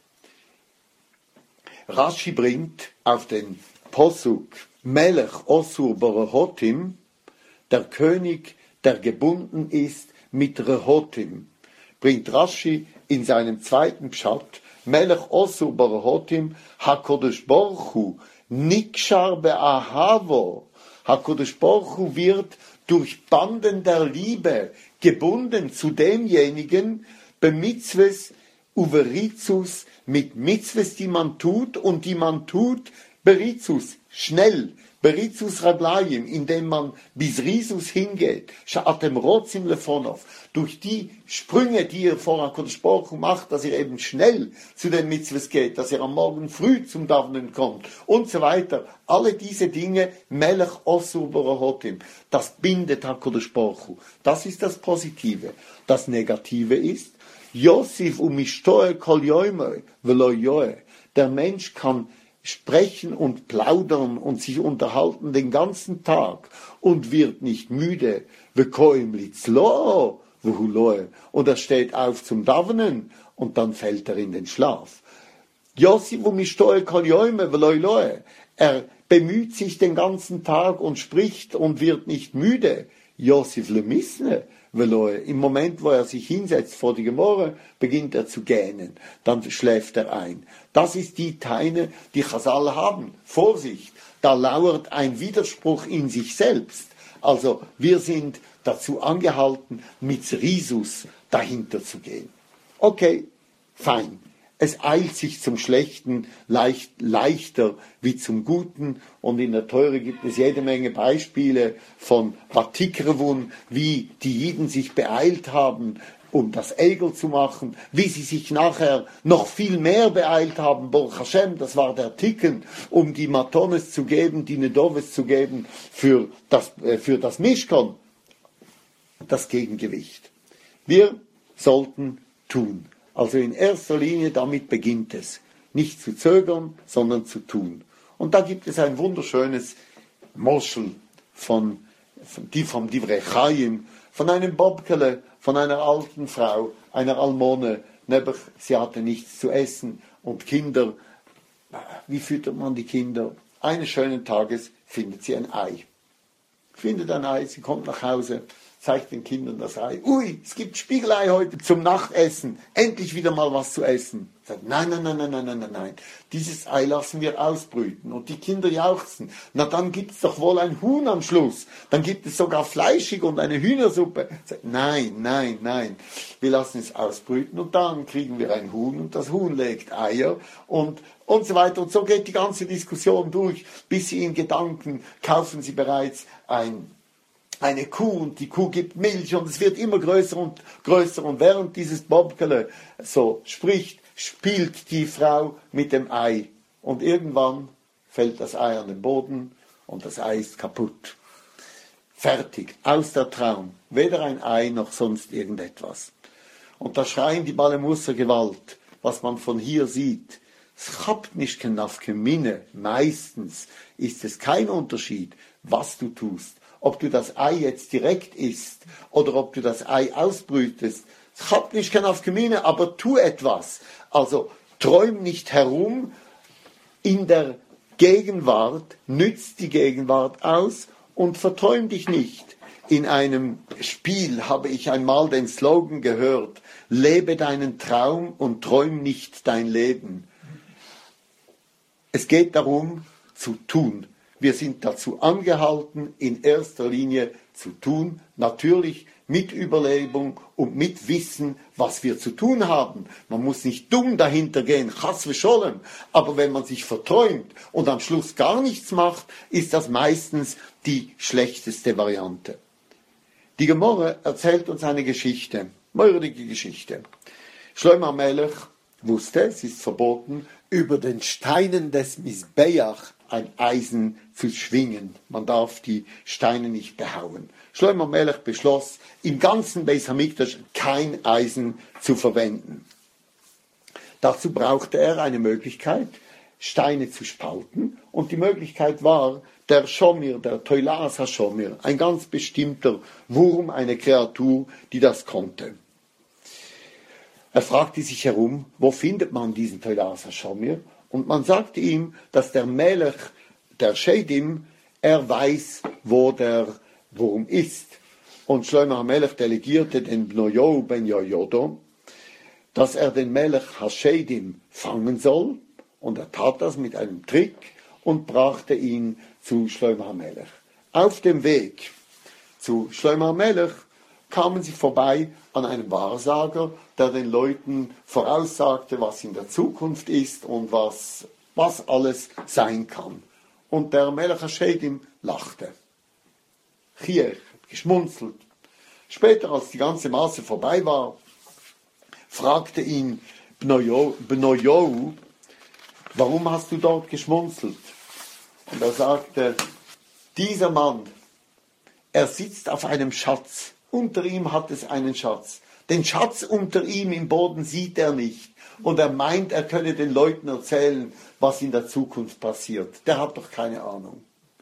Rashi bringt auf den Posuk Melech Osur Barahotim, der König, der gebunden ist mit Rehotim. Bringt Rashi in seinem zweiten Pshat, Melech Osur Barahotim, HaKadosh Baruch Hu, Nikshar be'ahavo. HaKadosh Baruch Hu wird durch Banden der Liebe gebunden zu demjenigen, bemitzves Uverizus, mit Mitzvahs, die man tut und die man tut, Berizus, schnell, Berizus Raglayim, indem man bis Risus hingeht, Sha'atem Rotzim Lefonov, durch die Sprünge, die ihr vor HaKadosh Baruch Hu macht, dass ihr eben schnell zu den Mitzvahs geht, dass ihr am Morgen früh zum Davnen kommt und so weiter. Alle diese Dinge, Melech Osur Barahotim, das bindet HaKadosh Baruch Hu. Das ist das Positive. Das Negative ist, Yosif umishtoe kol yoimoi velo yoe. Der Mensch kann sprechen und plaudern und sich unterhalten den ganzen Tag und wird nicht müde. Vekoim litzlo vuhuloe. Und er steht auf zum Davenen und dann fällt er in den Schlaf. Yosif umishtoe kol yoimoi velo yoe. Er bemüht sich den ganzen Tag und spricht und wird nicht müde. Yosif lemisne. Im Moment, wo er sich hinsetzt vor die Gemorre, beginnt er zu gähnen. Dann schläft er ein. Das ist die Teine, die Chazal haben. Vorsicht, da lauert ein Widerspruch in sich selbst. Also wir sind dazu angehalten, mit Risus dahinter zu gehen. Okay, fein. Es eilt sich zum Schlechten leichter wie zum Guten. Und in der Teure gibt es jede Menge Beispiele von Vatikrevun, wie die Jiden sich beeilt haben, um das Egel zu machen, wie sie sich nachher noch viel mehr beeilt haben, Baruch Hashem, das war der Ticken, um die Matones zu geben, die Nedoves zu geben für das Mishkan, das Gegengewicht. Wir sollten tun. Also in erster Linie, damit beginnt es. Nicht zu zögern, sondern zu tun. Und da gibt es ein wunderschönes Moschel vom Divrei Chaim, von einem Bobkele, von einer alten Frau, einer Almone. Sie hatte nichts zu essen und Kinder. Wie füttert man die Kinder? Eines schönen Tages findet sie ein Ei. Findet ein Ei, sie kommt nach Hause, zeigt den Kindern das Ei. Ui, es gibt Spiegelei heute zum Nachtessen. Endlich wieder mal was zu essen. Sagt, nein. Dieses Ei lassen wir ausbrüten. Und die Kinder jauchzen. Na, dann gibt es doch wohl ein Huhn am Schluss. Dann gibt es sogar Fleischig und eine Hühnersuppe. Sagt, nein. Wir lassen es ausbrüten und dann kriegen wir ein Huhn und das Huhn legt Eier und so weiter. Und so geht die ganze Diskussion durch, bis sie in Gedanken kaufen sie bereits eine Kuh und die Kuh gibt Milch und es wird immer größer und während dieses Bobkele so spricht, spielt die Frau mit dem Ei und irgendwann fällt das Ei an den Boden und das Ei ist kaputt. Fertig, aus der Traum, weder ein Ei noch sonst irgendetwas. Und da schreien die Balemusser Gewalt, was man von hier sieht. Es habt nicht auf Mine, meistens ist es kein Unterschied, was du tust. Ob du das Ei jetzt direkt isst oder ob du das Ei ausbrütest. Es hat nicht auf Gemine, aber tu etwas. Also träum nicht herum in der Gegenwart, nützt die Gegenwart aus und verträum dich nicht. In einem Spiel habe ich einmal den Slogan gehört, lebe deinen Traum und träum nicht dein Leben. Es geht darum, zu tun. Wir sind dazu angehalten, in erster Linie zu tun, natürlich mit Überlegung und mit Wissen, was wir zu tun haben. Man muss nicht dumm dahinter gehen, chas v'sholem, aber wenn man sich verträumt und am Schluss gar nichts macht, ist das meistens die schlechteste Variante. Die Gemorre erzählt uns eine Geschichte, mordige Geschichte. Shlomo Melech wusste, es ist verboten, über den Steinen des Misbeach ein Eisen zu schwingen. Man darf die Steine nicht behauen. Shlomo Melech beschloss, im ganzen Beis Hamikdash kein Eisen zu verwenden. Dazu brauchte er eine Möglichkeit, Steine zu spalten. Und die Möglichkeit war der Schomir, der Toilas HaShomir, ein ganz bestimmter Wurm, eine Kreatur, die das konnte. Er fragte sich herum, wo findet man diesen Toilas HaShomir? Und man sagte ihm, dass der Melech, der Shedim, er weiß, wo der Wurm ist. Und Shlomo HaMelech delegierte den Bnoyo ben Yoyodo, dass er den Melech HaShedim fangen soll. Und er tat das mit einem Trick und brachte ihn zu Shlomo HaMelech. Auf dem Weg zu Shlomo HaMelech kamen sie vorbei an einem Wahrsager, der den Leuten voraussagte, was in der Zukunft ist und was alles sein kann. Und der Melech HaShedim lachte. Chiech, geschmunzelt. Später, als die ganze Maße vorbei war, fragte ihn Bnoyo, warum hast du dort geschmunzelt? Und er sagte, dieser Mann, er sitzt auf einem Schatz. Unter ihm hat es einen Schatz. Den Schatz unter ihm im Boden sieht er nicht. Und er meint, er könne den Leuten erzählen, was in der Zukunft passiert. Der hat doch keine Ahnung.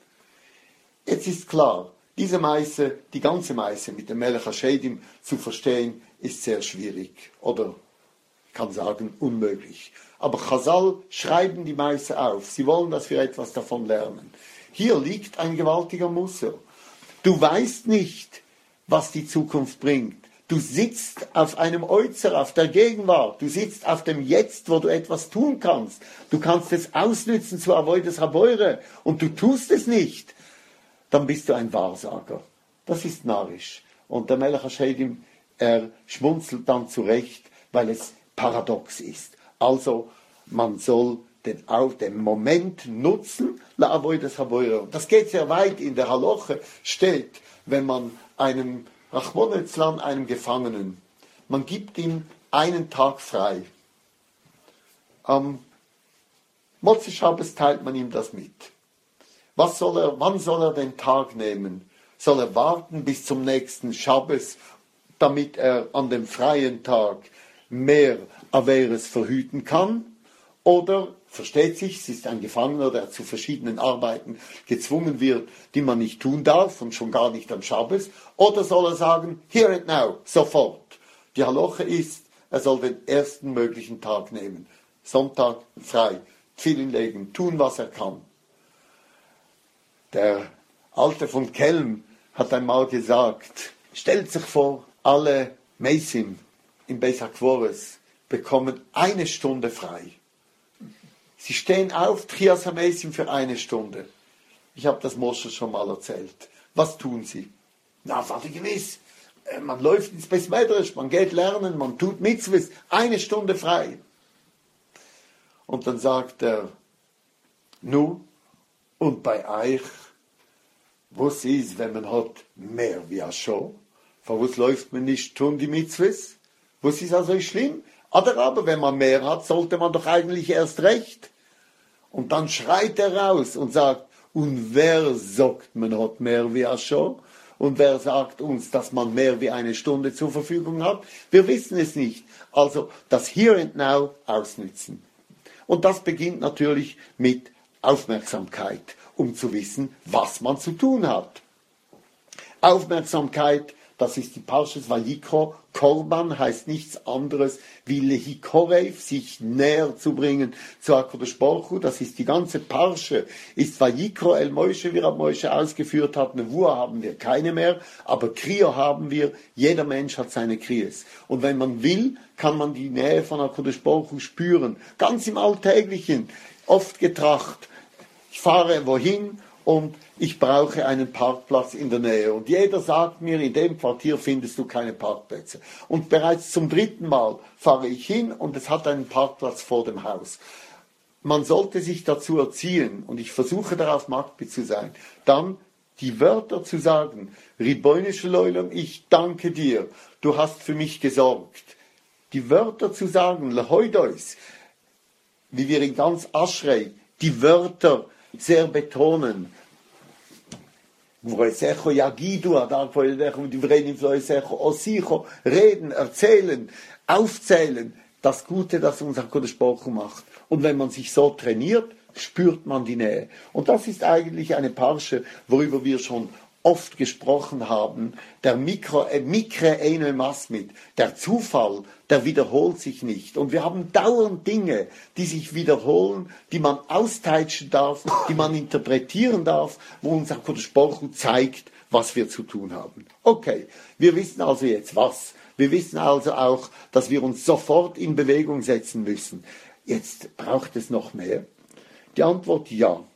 Jetzt ist klar, diese Meise, die ganze Meise mit dem Melech HaShedim zu verstehen, ist sehr schwierig. Oder, ich kann sagen, unmöglich. Aber Chazal schreiben die Meise auf. Sie wollen, dass wir etwas davon lernen. Hier liegt ein gewaltiger Musser. Du weißt nicht, was die Zukunft bringt. Du sitzt auf einem Äußer, auf der Gegenwart. Du sitzt auf dem Jetzt, wo du etwas tun kannst. Du kannst es ausnützen zu Avoides Habeure und du tust es nicht. Dann bist du ein Wahrsager. Das ist narrisch. Und der Melech HaShedim, er schmunzelt dann zurecht, weil es paradox ist. Also, man soll den Moment nutzen, la Avoides Habeure. Das geht sehr weit. In der Haloche steht, wenn man einem Rachmon litzlan, einem Gefangenen, man gibt ihm einen Tag frei. Am Motzi Schabbes teilt man ihm das mit. Wann soll er den Tag nehmen? Soll er warten bis zum nächsten Schabbes, damit er an dem freien Tag mehr Averes verhüten kann? Oder, versteht sich, es ist ein Gefangener, der zu verschiedenen Arbeiten gezwungen wird, die man nicht tun darf und schon gar nicht am Schabbes. Oder soll er sagen, here and now, sofort. Die Halache ist, er soll den ersten möglichen Tag nehmen. Sonntag frei, Tfilin legen, tun, was er kann. Der Alte von Kelm hat einmal gesagt, stellt sich vor, alle Meisim im Beis HaKvoros bekommen 1 Stunde frei. Sie stehen auf, Trias HaMeisim für 1 Stunde. Ich habe das Moshe schon mal erzählt. Was tun sie? Na, warte gewiss. Man läuft ins Beis Medrash, man geht lernen, man tut Mitzvahs, 1 Stunde frei. Und dann sagt er, nu, und bei euch, was ist, wenn man hat mehr wie a Show? Von was läuft man nicht tun die Mitzvahs? Was ist also schlimm? Oder aber, wenn man mehr hat, sollte man doch eigentlich erst recht. Und dann schreit er raus und sagt, und wer sagt, man hat mehr wie a Show? Und wer sagt uns, dass man mehr wie 1 Stunde zur Verfügung hat? Wir wissen es nicht. Also das Here and Now ausnützen. Und das beginnt natürlich mit Aufmerksamkeit, um zu wissen, was man zu tun hat. Aufmerksamkeit, das ist die Parshas Vayikro. Korban heißt nichts anderes wie Lehikorev, sich näher zu bringen zu HaKadosh Baruch Hu. Das ist die ganze Parsche, ist Vayikro El Moshe, wie Rab Moshe ausgeführt hat. Nevuah haben wir keine mehr, aber Kriya haben wir. Jeder Mensch hat seine Kriyas. Und wenn man will, kann man die Nähe von HaKadosh Baruch Hu spüren. Ganz im Alltäglichen, oft getracht. Ich fahre wohin und ich brauche einen Parkplatz in der Nähe. Und jeder sagt mir, in dem Quartier findest du keine Parkplätze. Und bereits zum 3. Mal fahre ich hin und es hat einen Parkplatz vor dem Haus. Man sollte sich dazu erziehen, und ich versuche darauf Makbi zu sein, dann die Wörter zu sagen, Ribono shel Olam, ich danke dir, du hast für mich gesorgt. Die Wörter zu sagen, Lehoidois, wie wir in ganz Aschrei, die Wörter sehr betonen, reden, erzählen, aufzählen, das Gute, das unser HaKadosh Baruch Hu macht. Und wenn man sich so trainiert, spürt man die Nähe. Und das ist eigentlich eine Parsche, worüber wir schon oft gesprochen haben, der Mikre Eine Masmid, der Zufall, der wiederholt sich nicht. Und wir haben dauernd Dinge, die sich wiederholen, die man austeitschen darf, die man interpretieren darf, wo uns HaKadosh Baruch Hu zeigt, was wir zu tun haben. Okay, wir wissen also jetzt was. Wir wissen also auch, dass wir uns sofort in Bewegung setzen müssen. Jetzt braucht es noch mehr. Die Antwort ja.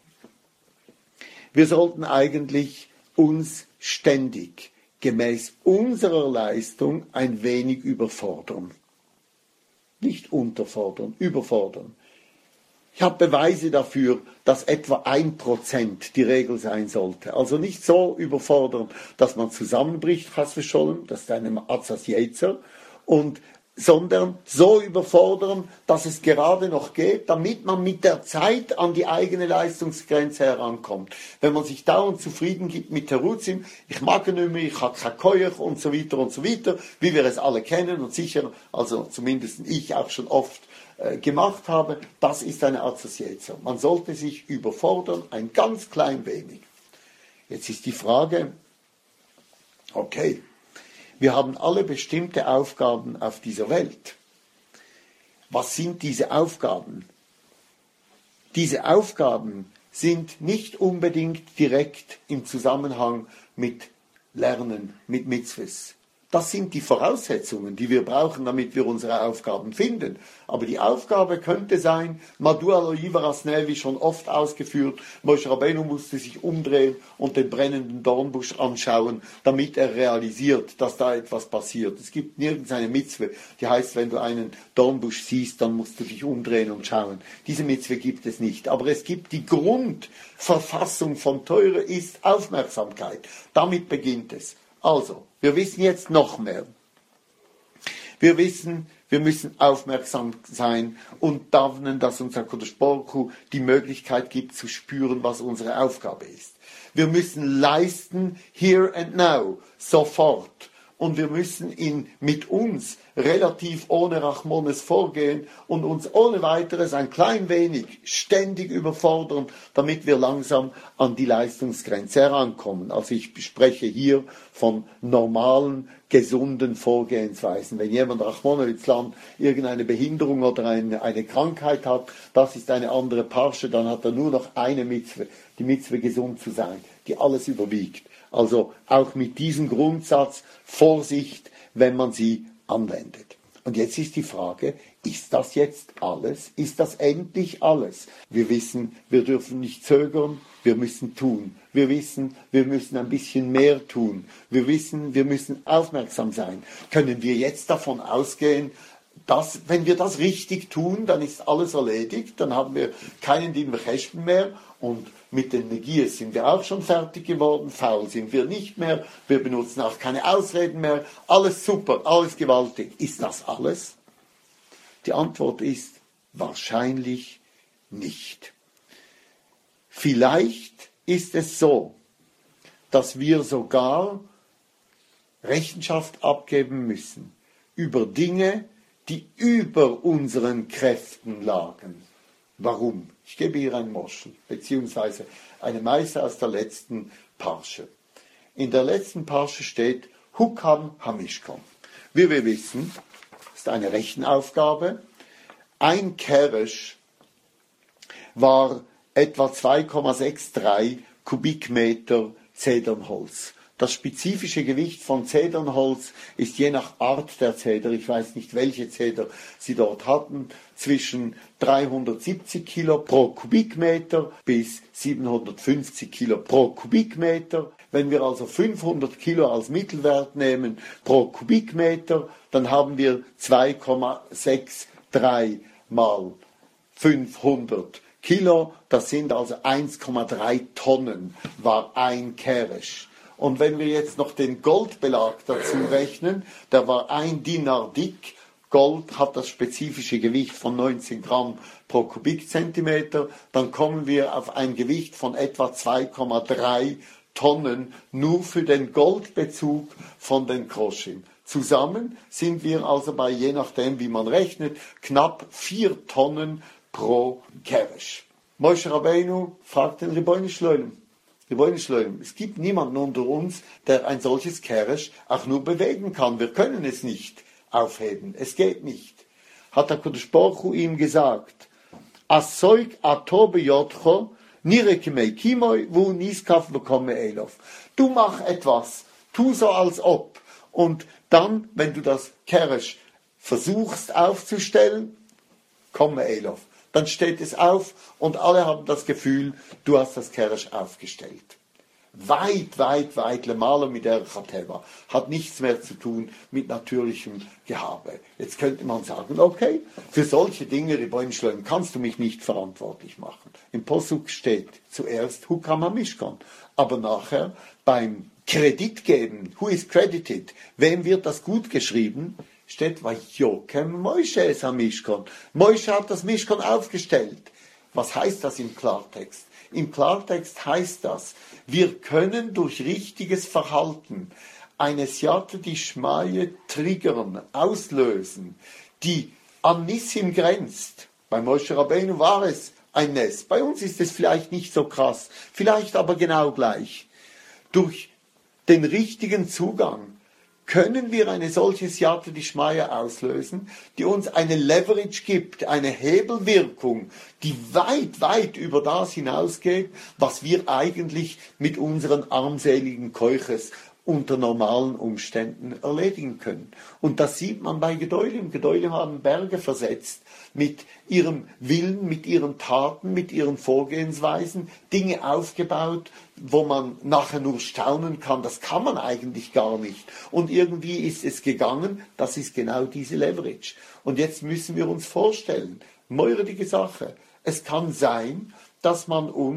Wir sollten eigentlich uns ständig gemäß unserer Leistung ein wenig überfordern. Nicht unterfordern, überfordern. Ich habe Beweise dafür, dass etwa 1% die Regel sein sollte. Also nicht so überfordern, dass man zusammenbricht, das ist eine Atzas Yetzer, sondern so überfordern, dass es gerade noch geht, damit man mit der Zeit an die eigene Leistungsgrenze herankommt. Wenn man sich dauernd zufrieden gibt mit Teruzim, ich mag ihn nicht mehr, ich habe kein Koyach und so weiter, wie wir es alle kennen und sicher, also zumindest ich auch schon oft gemacht habe, das ist eine Atzas Yetzer. Man sollte sich überfordern, ein ganz klein wenig. Jetzt ist die Frage, okay, wir haben alle bestimmte Aufgaben auf dieser Welt. Was sind diese Aufgaben? Diese Aufgaben sind nicht unbedingt direkt im Zusammenhang mit Lernen, mit Mitzvahs. Das sind die Voraussetzungen, die wir brauchen, damit wir unsere Aufgaben finden. Aber die Aufgabe könnte sein, Madua lo Yivarasne, wie schon oft ausgeführt, Moshe Rabbeinu musste sich umdrehen und den brennenden Dornbusch anschauen, damit er realisiert, dass da etwas passiert. Es gibt nirgends eine Mitzwe, die heißt, wenn du einen Dornbusch siehst, dann musst du dich umdrehen und schauen. Diese Mitzwe gibt es nicht. Aber es gibt die Grundverfassung von Teure ist Aufmerksamkeit. Damit beginnt es. Also, wir wissen jetzt noch mehr. Wir wissen, wir müssen aufmerksam sein und davnen, dass uns HaKadosh Baruch Hu die Möglichkeit gibt zu spüren, was unsere Aufgabe ist. Wir müssen leisten, here and now, sofort. Und wir müssen mit uns relativ ohne Rachmones vorgehen und uns ohne weiteres ein klein wenig ständig überfordern, damit wir langsam an die Leistungsgrenze herankommen. Also ich spreche hier von normalen, gesunden Vorgehensweisen. Wenn jemand Rachmone irgendeine Behinderung oder eine Krankheit hat, das ist eine andere Parsche, dann hat er nur noch eine Mitzwe, die Mitzwe gesund zu sein, die alles überwiegt. Also auch mit diesem Grundsatz Vorsicht, wenn man sie anwendet. Und jetzt ist die Frage, ist das jetzt alles? Ist das endlich alles? Wir wissen, wir dürfen nicht zögern, wir müssen tun. Wir wissen, wir müssen ein bisschen mehr tun. Wir wissen, wir müssen aufmerksam sein. Können wir jetzt davon ausgehen, dass, wenn wir das richtig tun, dann ist alles erledigt, dann haben wir keinen Dinverchesten mehr und mit den Negiers sind wir auch schon fertig geworden, faul sind wir nicht mehr, wir benutzen auch keine Ausreden mehr, alles super, alles gewaltig. Ist das alles? Die Antwort ist wahrscheinlich nicht. Vielleicht ist es so, dass wir sogar Rechenschaft abgeben müssen über Dinge, die über unseren Kräften lagen. Warum? Ich gebe hier ein Moschel, beziehungsweise eine Meise aus der letzten Parsche. In der letzten Parsche steht Hukam Hamishkon. Wie wir wissen, ist eine Rechenaufgabe. Ein Keresh war etwa 2,63 Kubikmeter Zedernholz. Das spezifische Gewicht von Zedernholz ist je nach Art der Zeder, ich weiß nicht, welche Zeder sie dort hatten, zwischen 370 Kilo pro Kubikmeter bis 750 Kilo pro Kubikmeter. Wenn wir also 500 Kilo als Mittelwert nehmen pro Kubikmeter, dann haben wir 2,63 mal 500 Kilo. Das sind also 1,3 Tonnen, war ein Keresh. Und wenn wir jetzt noch den Goldbelag dazu rechnen, der war 1 Dinar dick. Gold hat das spezifische Gewicht von 19 Gramm pro Kubikzentimeter. Dann kommen wir auf ein Gewicht von etwa 2,3 Tonnen nur für den Goldbezug von den Kroschim. Zusammen sind wir also bei, je nachdem wie man rechnet, knapp 4 Tonnen pro Keresh. Moshe Rabbeinu fragt den Ribbono Shel Olam. Es gibt niemanden unter uns, der ein solches Keresh auch nur bewegen kann. Wir können es nicht aufheben. Es geht nicht. Hat HaKadosh Baruch Hu ihm gesagt, Asoik ato beyotcho nirekimei kimoi vu niskaf bekomme elof. Du mach etwas, tu so als ob. Und dann, wenn du das Keresh versuchst aufzustellen, komme elof. Dann steht es auf und alle haben das Gefühl, du hast das Keresh aufgestellt. Weit Lemaler mit der Chateva. Hat nichts mehr zu tun mit natürlichem Gehabe. Jetzt könnte man sagen, okay, für solche Dinge, Ribbono Shel Olam, kannst du mich nicht verantwortlich machen. Im Posuk steht zuerst Hukam Hamishkon, aber nachher beim Kredit geben, who is credited, wem wird das gut geschrieben, steht Vayokem Moshe es Hamishkon. Moshe hat das Mishkon aufgestellt. Was heißt das im Klartext? Im Klartext heißt das, wir können durch richtiges Verhalten eine Siyata Dishmaya triggern, auslösen, die an Nissim grenzt. Bei Moshe Rabbeinu war es ein Ness. Bei uns ist es vielleicht nicht so krass, vielleicht aber genau gleich. Durch den richtigen Zugang können wir eine solche Siyata Dishmaya auslösen, die uns eine Leverage gibt, eine Hebelwirkung, die weit über das hinausgeht, was wir eigentlich mit unseren armseligen Keuches unter normalen Umständen erledigen können. Und das sieht man bei Gedolim. Gedolim haben Berge versetzt mit ihrem Willen, mit ihren Taten, mit ihren Vorgehensweisen, Dinge aufgebaut, wo man nachher nur staunen kann, das kann man eigentlich gar nicht. Und irgendwie ist es gegangen, das ist genau diese Leverage. Und jetzt müssen wir uns vorstellen, meuredige Sache, es kann sein, dass man uns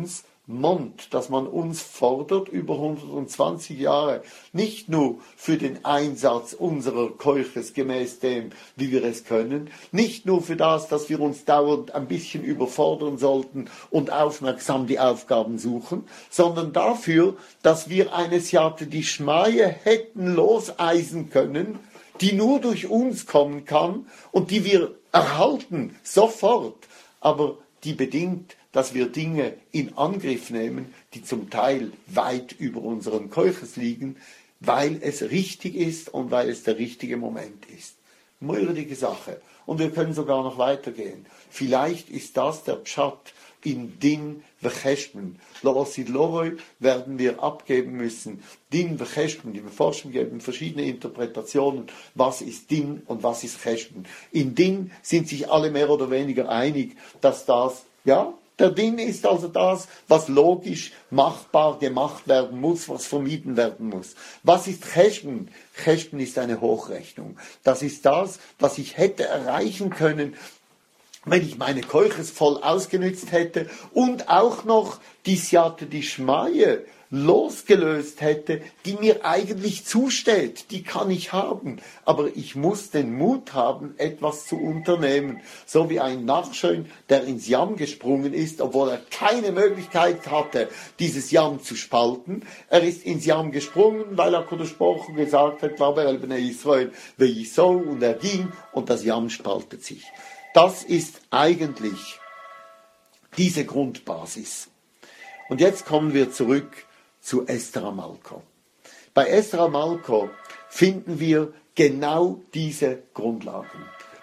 Mond, dass man uns fordert über 120 Jahre, nicht nur für den Einsatz unserer Keuches gemäß dem, wie wir es können, nicht nur für das, dass wir uns dauernd ein bisschen überfordern sollten und aufmerksam die Aufgaben suchen, sondern dafür, dass wir eine Siyata Dishmaya hätten loseisen können, die nur durch uns kommen kann und die wir erhalten, sofort, aber die bedingt, dass wir Dinge in Angriff nehmen, die zum Teil weit über unseren Keuches liegen, weil es richtig ist und weil es der richtige Moment ist. Moirdige Sache. Und wir können sogar noch weitergehen. Vielleicht ist das der Pshat in Din v'Cheshbon. La'osid Loroi werden wir abgeben müssen. Din v'Cheshbon, die Forschung geben verschiedene Interpretationen. Was ist Din und was ist Cheshbon? In Din sind sich alle mehr oder weniger einig, dass das, ja, der Din ist also das, was logisch machbar gemacht werden muss, was vermieden werden muss. Was ist Cheshbon? Cheshbon ist eine Hochrechnung. Das ist das, was ich hätte erreichen können, wenn ich meine Keuches voll ausgenützt hätte und auch noch die Siyata Dishmaya losgelöst hätte, die mir eigentlich zusteht, die kann ich haben, aber ich muss den Mut haben, etwas zu unternehmen, so wie ein Nachschön, der ins Jam gesprungen ist, obwohl er keine Möglichkeit hatte, dieses Jam zu spalten. Er ist ins Jam gesprungen, weil er HaKadosh Baruch Hu gesagt hat, Israel, und er ging und das Jam spaltet sich. Das ist eigentlich diese Grundbasis. Und jetzt kommen wir zurück zu Esther Amalko. Bei Esther Amalko finden wir genau diese Grundlagen.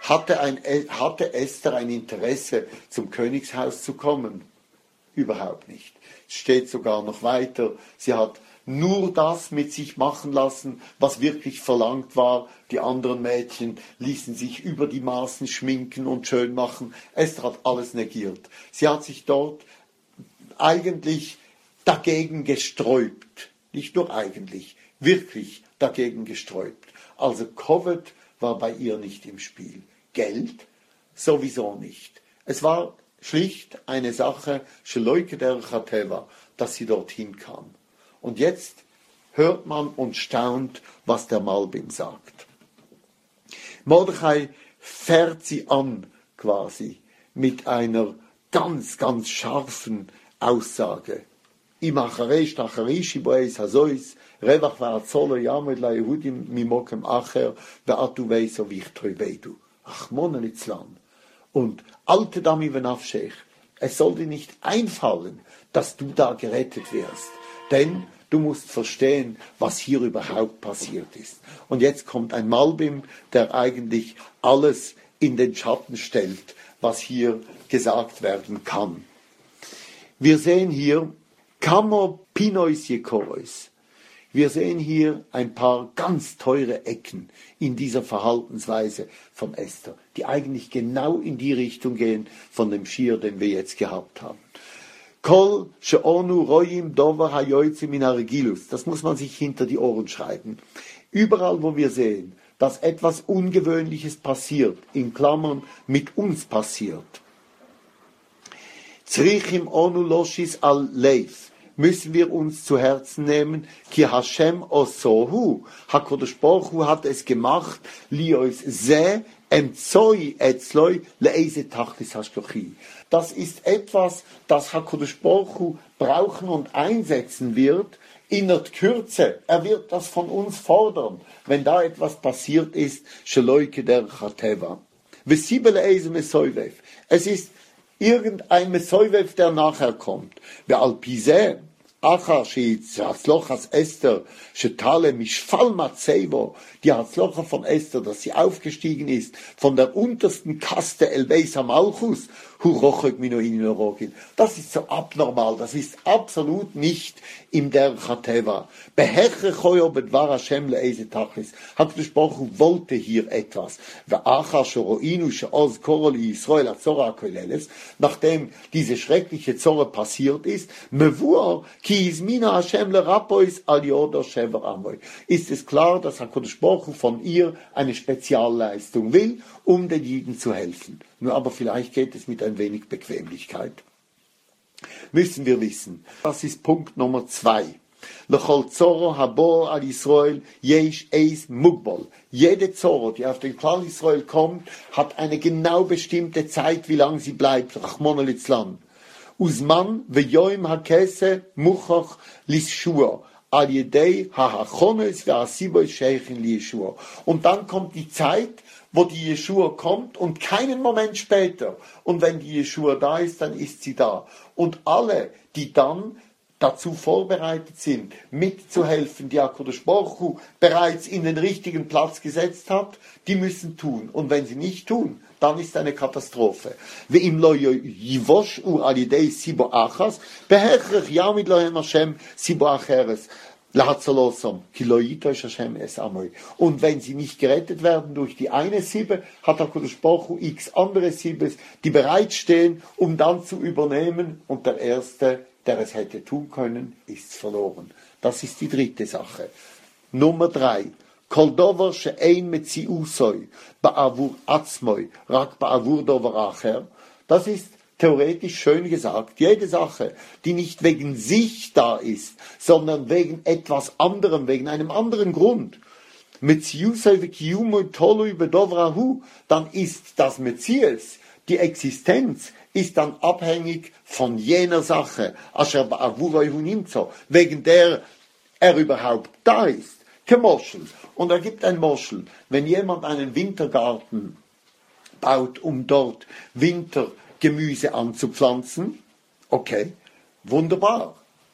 Hatte Esther ein Interesse, zum Königshaus zu kommen? Überhaupt nicht. Es steht sogar noch weiter. Sie hat nur das mit sich machen lassen, was wirklich verlangt war. Die anderen Mädchen ließen sich über die Maßen schminken und schön machen. Esther hat alles negiert. Sie hat sich dort eigentlich dagegen gesträubt. Nicht nur eigentlich, wirklich dagegen gesträubt. Also Kovet war bei ihr nicht im Spiel. Geld sowieso nicht. Es war schlicht eine Sache, Sheleuke der Chateva, dass sie dorthin kam. Und jetzt hört man und staunt, was der Malbim sagt. Mordechai fährt sie an, quasi, mit einer ganz, ganz scharfen Aussage. Im Acharesh, Tacharishi, Boeis, Hazois, Revach v'atzolo, Yamod la Yehudim, Mimokem Acher, ve'atu weiso vichtroi beidu. Ach, Monelitzlan. Und alte Dami v'nafshech, es soll dir nicht einfallen, dass du da gerettet wirst. Denn du musst verstehen, was hier überhaupt passiert ist. Und jetzt kommt ein Malbim, der eigentlich alles in den Schatten stellt, was hier gesagt werden kann. Wir sehen hier Kamo Pinois Jekoros. Wir sehen hier ein paar ganz teure Ecken in dieser Verhaltensweise von Esther, die eigentlich genau in die Richtung gehen von dem Schir, den wir jetzt gehabt haben. Kol she'onu royim dover hayoytze min haregilus. Das muss man sich hinter die Ohren schreiben. Überall, wo wir sehen, dass etwas Ungewöhnliches passiert, in Klammern mit uns passiert, Zrichim onu loshis al leif, müssen wir uns zu Herzen nehmen, ki Hashem osohu, HaKadosh Baruch Hu hat es gemacht, li ois ze emzoi etzloi leise tachlis hashlochi. Das ist etwas, das HaKadosh Baruch Hu brauchen und einsetzen wird, in der Kürze. Er wird das von uns fordern, wenn da etwas passiert ist, Sheleuke der Chateva. Vesibel eise mesoivev. Es ist irgendein Mesoivev, der nachher kommt. Ve alpise, achar she'itzlochas Esther, shetale mishfal matzeivo, die Hatzlocha von Esther, dass sie aufgestiegen ist, von der untersten Kaste Elbeisa Malchus, das ist so abnormal, das ist absolut nicht im der Chateva. HaKadosh Baruch Hu wollte hier etwas. Nachdem diese schreckliche Zorre passiert ist, ist es klar, dass HaKadosh Baruch Hu von ihr eine Spezialleistung will, um den Jiden zu helfen. Nur aber vielleicht geht es mit ein wenig Bequemlichkeit. müssen wir wissen. Das ist Punkt Nummer 2. Lechol Zoro habor al Israel yesh eis mugbol. Jede Zoro, die auf den Klal Israel kommt, hat eine genau bestimmte Zeit, wie lange sie bleibt. Rachmon litzlan. Uzman veyoim hakese muchach lishua. Al yedei hahachones ve'asiboy sheichin li Yeshua. Und dann kommt die Zeit, wo die Jeschua kommt und keinen Moment später. Und wenn die Jeschua da ist, dann ist sie da. Und alle, die dann dazu vorbereitet sind, mitzuhelfen, die HaKadosh Baruch Hu bereits in den richtigen Platz gesetzt hat, die müssen tun. Und wenn sie nicht tun, dann ist eine Katastrophe. Ve'im lo yivoshu al yidei sibo achas, beherrech yamid lohem Hashem sibo acheres. Und wenn sie nicht gerettet werden durch die eine Sibbe, hat HaKadosh Baruch Hu x andere Sibbes, die bereitstehen, um dann zu übernehmen. Und der Erste, der es hätte tun können, ist verloren. Das ist die dritte Sache. Nummer 3. Kol dover she'ein metziusoi ba'avur atzmoi rak ba'avur dover acher. Das ist theoretisch schön gesagt, jede Sache, die nicht wegen sich da ist, sondern wegen etwas anderem, wegen einem anderen Grund, dann ist das Metzies, die Existenz, ist dann abhängig von jener Sache, wegen der er überhaupt da ist. Kemoschel. Und er gibt ein Moschel. Wenn jemand einen Wintergarten baut, um dort Wintergemüse anzupflanzen, okay, wunderbar.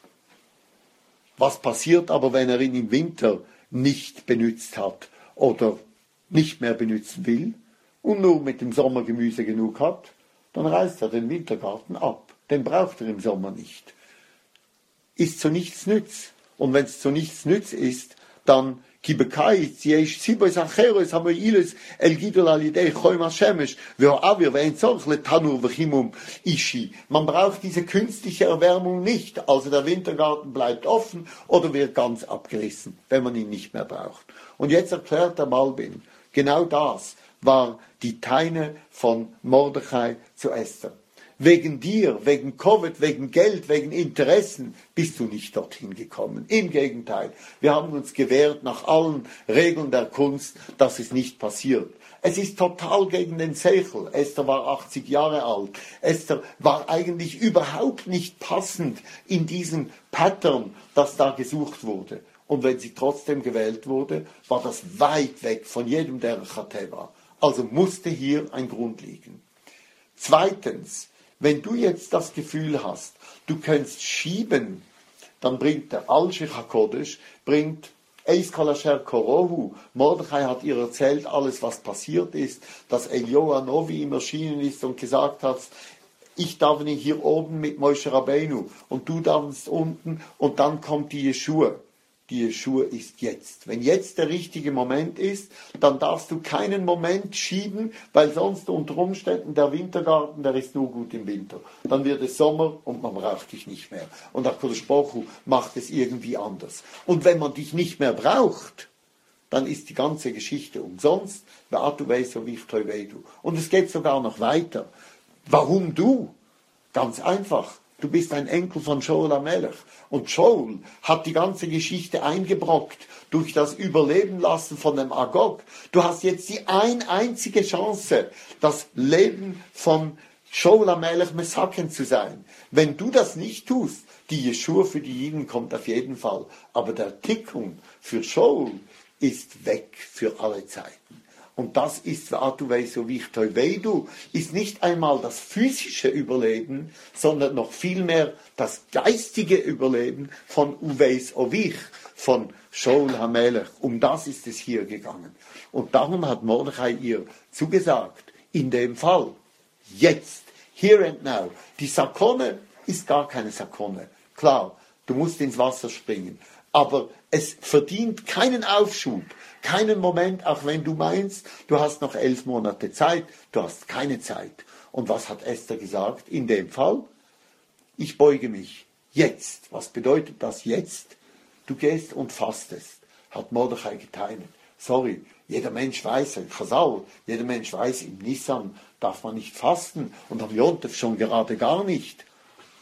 Was passiert aber, wenn er ihn im Winter nicht benutzt hat oder nicht mehr benutzen will und nur mit dem Sommergemüse genug hat? Dann reißt er den Wintergarten ab. Den braucht er im Sommer nicht. Ist zu nichts nütz. Und wenn es zu nichts nütz ist, dann Kibekai, Ziesh, Sibois Acheros, Hamoiles, El Gidol Alidei, Choyma Shemesh, Veoavir, Vein Zorch, Letanur, Vechimum, Ishi. Man braucht diese künstliche Erwärmung nicht. Also der Wintergarten bleibt offen oder wird ganz abgerissen, wenn man ihn nicht mehr braucht. Und jetzt erklärt der Malbim, genau das war die Teine von Mordechai zu Esther. Wegen dir, wegen Covid, wegen Geld, wegen Interessen bist du nicht dorthin gekommen. Im Gegenteil, wir haben uns gewehrt nach allen Regeln der Kunst, dass es nicht passiert. Es ist total gegen den Seichel. Esther war 80 Jahre alt. Esther war eigentlich überhaupt nicht passend in diesem Pattern, das da gesucht wurde. Und wenn sie trotzdem gewählt wurde, war das weit weg von jedem, der Chateh war. Also musste hier ein Grund liegen. Zweitens, wenn du jetzt das Gefühl hast, du könntest schieben, dann bringt der Al-Shich HaKodesh, bringt Eis Kalasher Korohu. Mordechai hat ihr erzählt, alles was passiert ist, dass Eliyahu Hanovi ihm erschienen ist und gesagt hat, ich darf nicht hier oben mit Moshe Rabbeinu und du darfst unten und dann kommt die Jeschua. Die Jeschua ist jetzt. Wenn jetzt der richtige Moment ist, dann darfst du keinen Moment schieben, weil sonst unter Umständen der Wintergarten, der ist nur gut im Winter. Dann wird es Sommer und man braucht dich nicht mehr. Und HaKadosh Baruch Hu macht es irgendwie anders. Und wenn man dich nicht mehr braucht, dann ist die ganze Geschichte umsonst. Und es geht sogar noch weiter. Warum du? Ganz einfach. Du bist ein Enkel von Shaul HaMelech. Und Shaul hat die ganze Geschichte eingebrockt durch das Überleben lassen von dem Agog. Du hast jetzt die einzige Chance, das Leben von Shaul HaMelech Mesaken zu sein. Wenn du das nicht tust, die Jeschua für die Jiden kommt auf jeden Fall. Aber der Tikkun für Shaul ist weg für alle Zeiten. Und das ist, ist nicht einmal das physische Überleben, sondern noch vielmehr das geistige Überleben von Uveis Ovich, von Shaul HaMelech. Um das ist es hier gegangen. Und darum hat Mordechai ihr zugesagt, in dem Fall, jetzt, here and now. Die Sakone ist gar keine Sakone. Klar, du musst ins Wasser springen. Aber es verdient keinen Aufschub, keinen Moment, auch wenn du meinst, du hast noch 11 Monate Zeit, du hast keine Zeit. Und was hat Esther gesagt? In dem Fall, ich beuge mich jetzt. Was bedeutet das jetzt? Du gehst und fastest, hat Mordechai geteilt. Sorry, jeder Mensch weiß, im Chazal, jeder Mensch weiß, im Nissan darf man nicht fasten und am Jontef schon gerade gar nicht.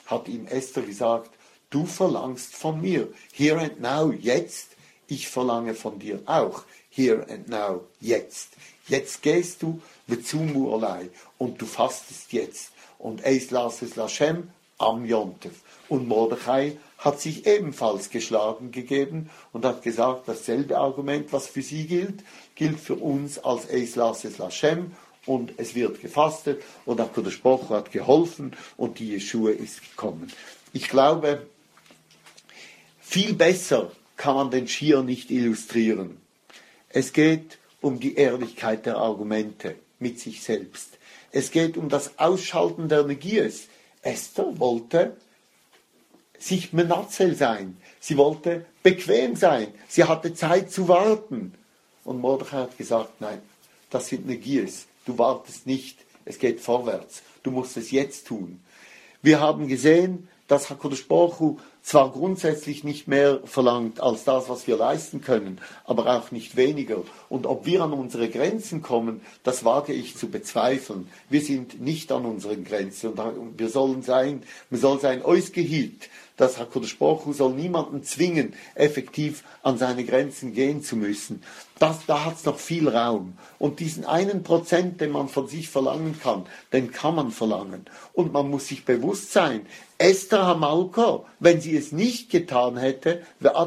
hat ihm Esther gesagt, du verlangst von mir, here and now, jetzt, ich verlange von dir auch, here and now, jetzt. Jetzt gehst du zu Murlei und du fastest jetzt. Und Eis lases Lashem am Jontef. Und Mordechai hat sich ebenfalls geschlagen gegeben und hat gesagt, dasselbe Argument, was für sie gilt, gilt für uns als Eis lases Lashem. Und es wird gefastet und der Spruch hat geholfen und die Jeschua ist gekommen. Ich glaube, viel besser kann man den Schir nicht illustrieren. Es geht um die Ehrlichkeit der Argumente mit sich selbst. Es geht um das Ausschalten der Negiers. Esther wollte sich Menatzel sein. Sie wollte bequem sein. Sie hatte Zeit zu warten. Und Mordechai hat gesagt, nein, das sind Negiers. Du wartest nicht. Es geht vorwärts. Du musst es jetzt tun. Wir haben gesehen, dass HaKadosh Baruch Hu zwar grundsätzlich nicht mehr verlangt als das, was wir leisten können, aber auch nicht weniger. Und ob wir an unsere Grenzen kommen, das wage ich zu bezweifeln. Wir sind nicht an unseren Grenzen und wir sollen sein ausgehielt. Das HaKadosh Baruch Hu soll niemanden zwingen, effektiv an seine Grenzen gehen zu müssen. Da hat es noch viel Raum. Und diesen 1%, den man von sich verlangen kann, den kann man verlangen. Und man muss sich bewusst sein, Esther Hamalka, wenn sie es nicht getan hätte,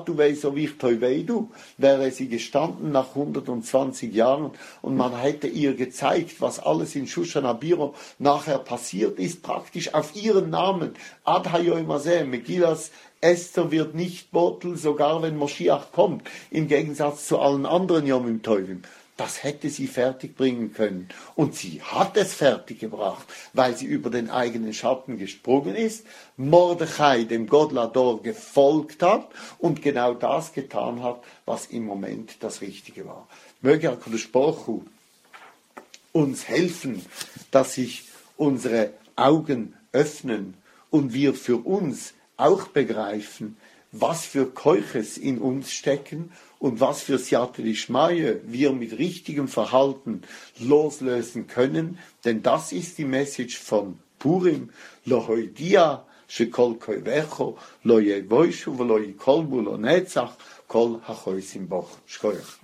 wäre sie gestanden nach 120 Jahren und man hätte ihr gezeigt, was alles in Shushan Abiro nachher passiert ist, praktisch auf ihren Namen. Ad Hayoim Hazeh, Megillas Esther wird nicht Bottel, sogar wenn Moschiach kommt, im Gegensatz zu allen anderen Yomim Tovim. Das hätte sie fertigbringen können. Und sie hat es fertiggebracht, weil sie über den eigenen Schatten gesprungen ist, Mordechai, dem Godlador, gefolgt hat und genau das getan hat, was im Moment das Richtige war. Möge HaKadosh Baruch Hu uns helfen, dass sich unsere Augen öffnen und wir für uns auch begreifen, was für Keuches in uns stecken und was für Siyata Dishmaya wir mit richtigem Verhalten loslösen können, denn das ist die Message von Purim, Lo hoidia shekol koivecho, lo yevoishu, velo yikolbu, lo netzach, kol hachoisim boch. Shkoyach.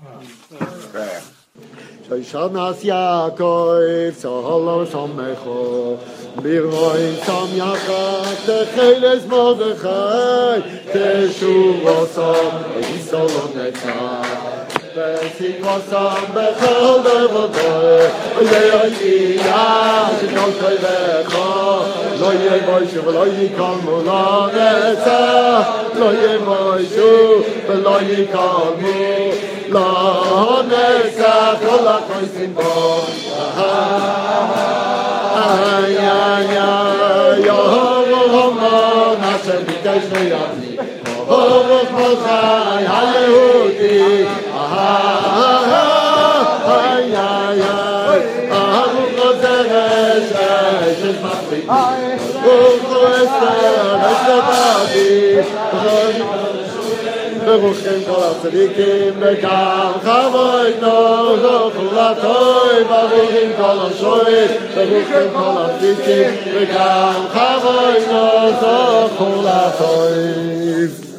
Shoishanas Yaakov, Soholo Somecho, Biroi Sam Yachak, Techeles Mordechai, Teshuvosam, Yisolo Netzach, Vesikvosam, Bechol Devodoi, Yehoiya, Shekol Koivecho, Lo Yevoishu, Velo Yikolmu, Lo Netzach, Lo Yevoishu, Velo Yikolmu, Lo Netzach, Kol HaKoisim Bo, Ay, ay, ay, Yehovah, Hashem Bikesh V'Yavni, Yehovah Mochai, HaYehudi, ay, ay, ay, Ahavu Choseres, Eshes Machli, Uchu Esther, Esther Badi, Beruchim kol ha-tzadikim, bekam chavoyno, zochul ha-toy, beruchim kol ha-shoyt, beruchim kol ha-tzadikim, bekam chavoyno, zochul ha-toy.